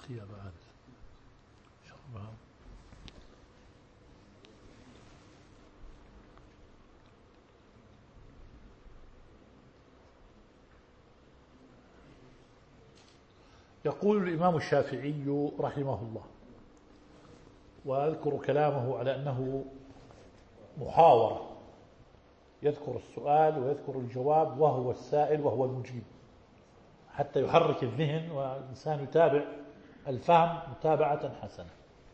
أخي أبا عارف شربها. يقول الإمام الشافعي رحمه الله، وأذكر كلامه على أنه محاورة، يذكر السؤال ويذكر الجواب وهو السائل وهو المجيب، حتى يحرك الذهن والإنسان يتابع الفهم متابعة حسنة.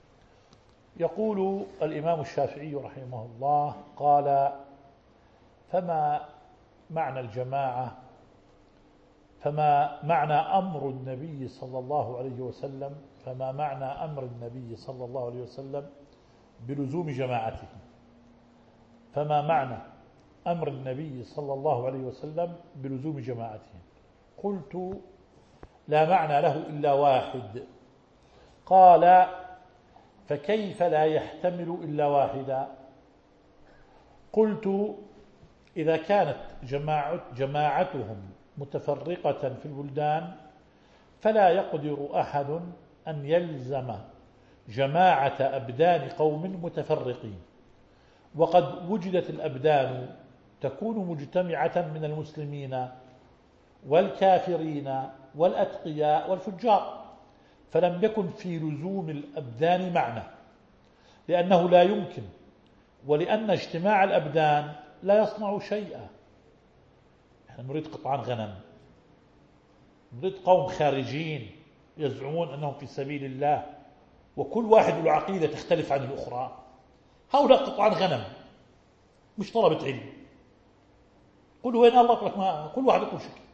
يقول الإمام الشافعي رحمه الله قال: فما معنى الجماعة، فما معنى أمر النبي صلى الله عليه وسلم، فما معنى أمر النبي صلى الله عليه وسلم بلزوم جماعته، فما معنى أمر النبي صلى الله عليه وسلم بلزوم جماعته؟ قلت: لا معنى له إلا واحد. قال: فكيف لا يحتمل إلا واحدا؟ قلت: إذا كانت جماعتهم متفرقة في البلدان فلا يقدر أحد أن يلزم جماعة أبدان قوم متفرقين، وقد وجدت الأبدان تكون مجتمعة من المسلمين والكافرين والأتقياء والفجار، فلم يكن في لزوم الأبدان معنى، لأنه لا يمكن، ولأن اجتماع الأبدان لا يصنع شيئا. نحن نريد قطعان غنم، نريد قوم خارجين يزعمون أنهم في سبيل الله، وكل واحد له عقيدة تختلف عن الأخرى. هؤلاء قطعان غنم مش طلبة علم. قل وين الله؟ قل ما كل واحد يقول شيء.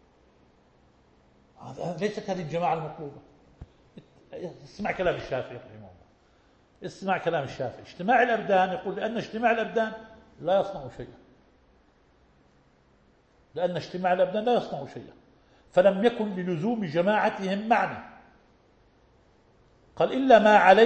ليست هذه الجماعة المطلوبة. اسمع كلام الشافعي رحمه الله، اسمع كلام الشافعي. اجتماع الأبدان، يقول لأن اجتماع الأبدان لا يصنع شيئا، لأن اجتماع الأبدان لا يصنع شيئا، فلم يكن للزوم جماعتهم معنى. قال: إلا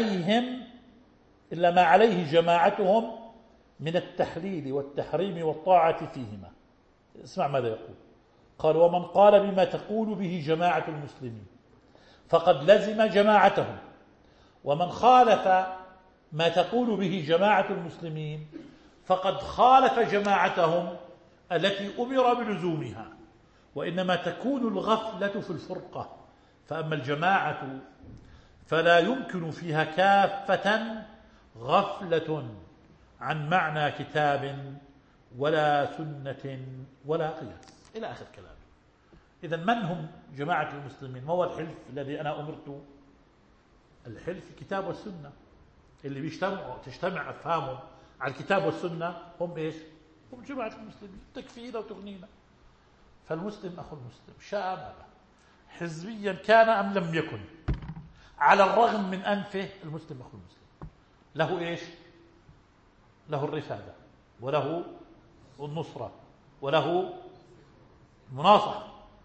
ما عليه جماعتهم من التحليل والتحريم والطاعة فيهما. اسمع ماذا يقول. قال: ومن قال بما تقول به جماعة المسلمين فقد لزم جماعتهم، ومن خالف ما تقول به جماعة المسلمين فقد خالف جماعتهم التي أمر بلزومها. وإنما تكون الغفلة في الفرقة، فأما الجماعة فلا يمكن فيها كافة غفلة عن معنى كتاب ولا سنة ولا قياس، إلى آخر كلامه. إذن من هم جماعة المسلمين؟ ما هو الحلف الذي أنا أمرت؟ الحلف الكتاب والسنة، اللي تجتمع أفهامهم على الكتاب والسنة هم إيش؟ هم جماعة المسلمين، تكفينا وتغنينا. فالمسلم أخو المسلم شاء أم أبى، حزبيا كان أم لم يكن، على الرغم من أنفه المسلم أخو المسلم. له إيش؟ له الرفادة، وله النصرة، وله المناصحة.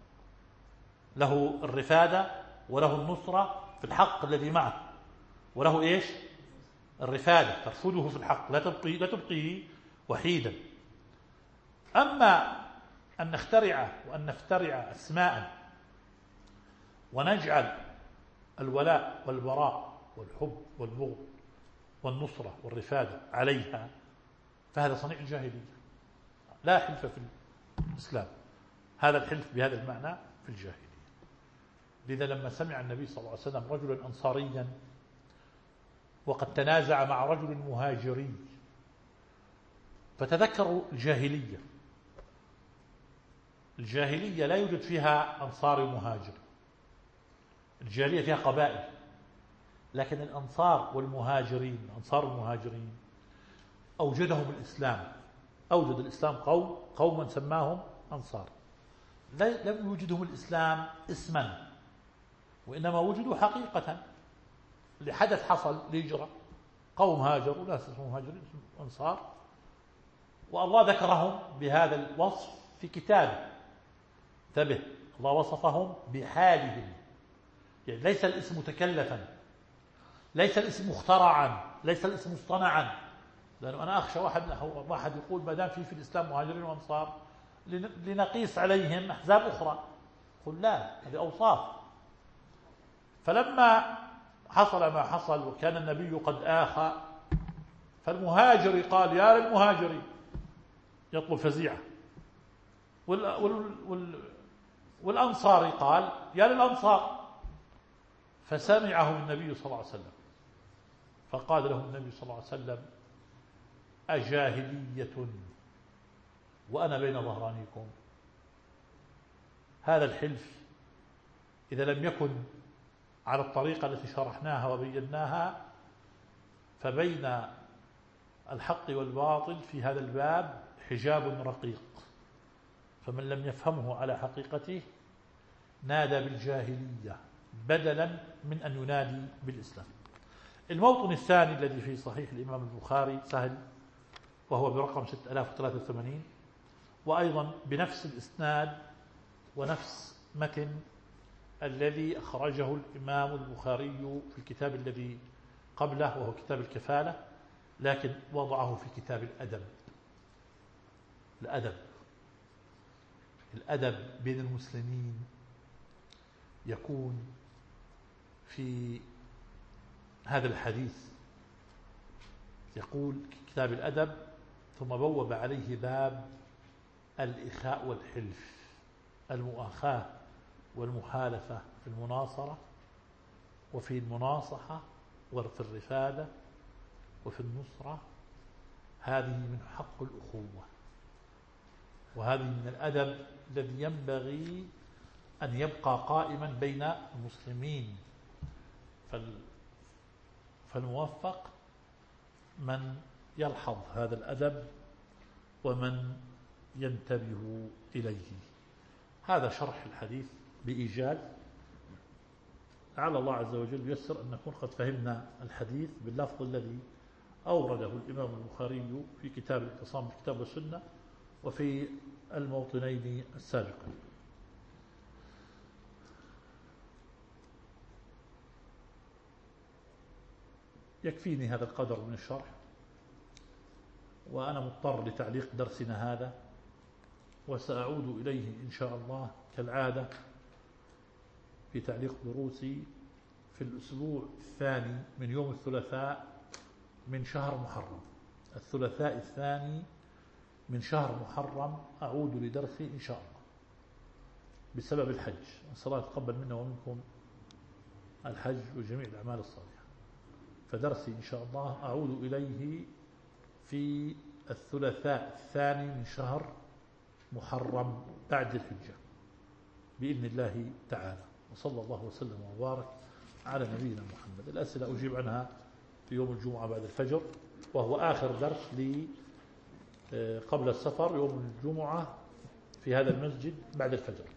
له الرفادة وله النصرة في الحق الذي معه، وله إيش؟ الرفادة، ترفده في الحق، لا تبقيه وحيدا. أما أن نخترع وأن نفترع أسماء ونجعل الولاء والبراء والحب والبغض والنصرة والرفادة عليها، فهذا صنيع الجاهلية. لا حلف في الإسلام، هذا الحلف بهذا المعنى في الجاهلية. لذا لما سمع النبي صلى الله عليه وسلم رجلا أنصاريا وقد تنازع مع رجل مهاجري، فتذكروا الجاهلية. الجاهلية لا يوجد فيها أنصار ومهاجر، الجاهلية فيها قبائل، لكن الأنصار والمهاجرين، أنصار المهاجرين أوجدهم الإسلام. أوجد الإسلام قوما سماهم أنصار، لم يوجدهم الإسلام اسما، وإنما وجدوا حقيقة لحدث حصل لهجرة، قوم هاجروا، ناس اسمهم مهاجرين اسمهم أنصار، والله ذكرهم بهذا الوصف في كتابه. انتبه، الله وصفهم بحالهم، يعني ليس الاسم متكلفا، ليس الاسم مخترعا، ليس الاسم مصطنعا. لأنه أنا أخشى واحد يقول ما دام في الإسلام مهاجرين وأنصار لنقيس عليهم أحزاب أخرى. قل لا، هذه أوصاف. فلما حصل ما حصل وكان النبي قد آخى، فالمهاجر قال يا للمهاجرين، يطلب فزيعة، والأنصاري قال يا للأنصار. فسمعه النبي صلى الله عليه وسلم فقال له النبي صلى الله عليه وسلم أجاهلية وأنا بين ظهرانيكم؟ هذا الحلف إذا لم يكن على الطريقة التي شرحناها وبيناها، فبين الحق والباطل في هذا الباب حجاب رقيق، فمن لم يفهمه على حقيقته نادى بالجاهلية بدلا من أن ينادي بالإسلام. الموطن الثاني الذي في صحيح الإمام البخاري سهل، وهو برقم 6083، وأيضا بنفس الإسناد ونفس متن الذي أخرجه الإمام البخاري في الكتاب الذي قبله وهو كتاب الكفالة، لكن وضعه في كتاب الأدب. الأدب بين المسلمين يكون في هذا الحديث. يقول كتاب الأدب ثم بوب عليه باب الإخاء والحلف، المؤاخاة والمحالفة في المناصرة وفي المناصحة وفي الرفادة وفي النصرة. هذه من حق الأخوة، وهذه من الأدب الذي ينبغي أن يبقى قائما بين المسلمين. فالموفق من يلحظ هذا الأدب ومن ينتبه إليه. هذا شرح الحديث بإيجاز، لعل الله عز وجل ييسر أن نكون قد فهمنا الحديث باللفظ الذي أورده الإمام البخاري في كتاب الاعتصام بالكتاب والسنة وفي الموطنين السابقين. يكفيني هذا القدر من الشرح، وأنا مضطر لتعليق درسنا هذا، وسأعود إليه إن شاء الله كالعادة في تعليق دروسي في الأسبوع الثاني من يوم الثلاثاء من شهر محرم. الثلاثاء الثاني من شهر محرم أعود لدرسي إن شاء الله بسبب الحج. نسأل الله يتقبل منا ومنكم الحج وجميع الأعمال الصالحة. فدرسي إن شاء الله أعود إليه في الثلاثاء الثاني من شهر محرم بعد الحجة بإذن الله تعالى. وصلى الله وسلم وبارك على نبينا محمد. الأسئلة أجيب عنها في يوم الجمعة بعد الفجر، وهو آخر درس لي قبل السفر، يوم الجمعة في هذا المسجد بعد الفجر.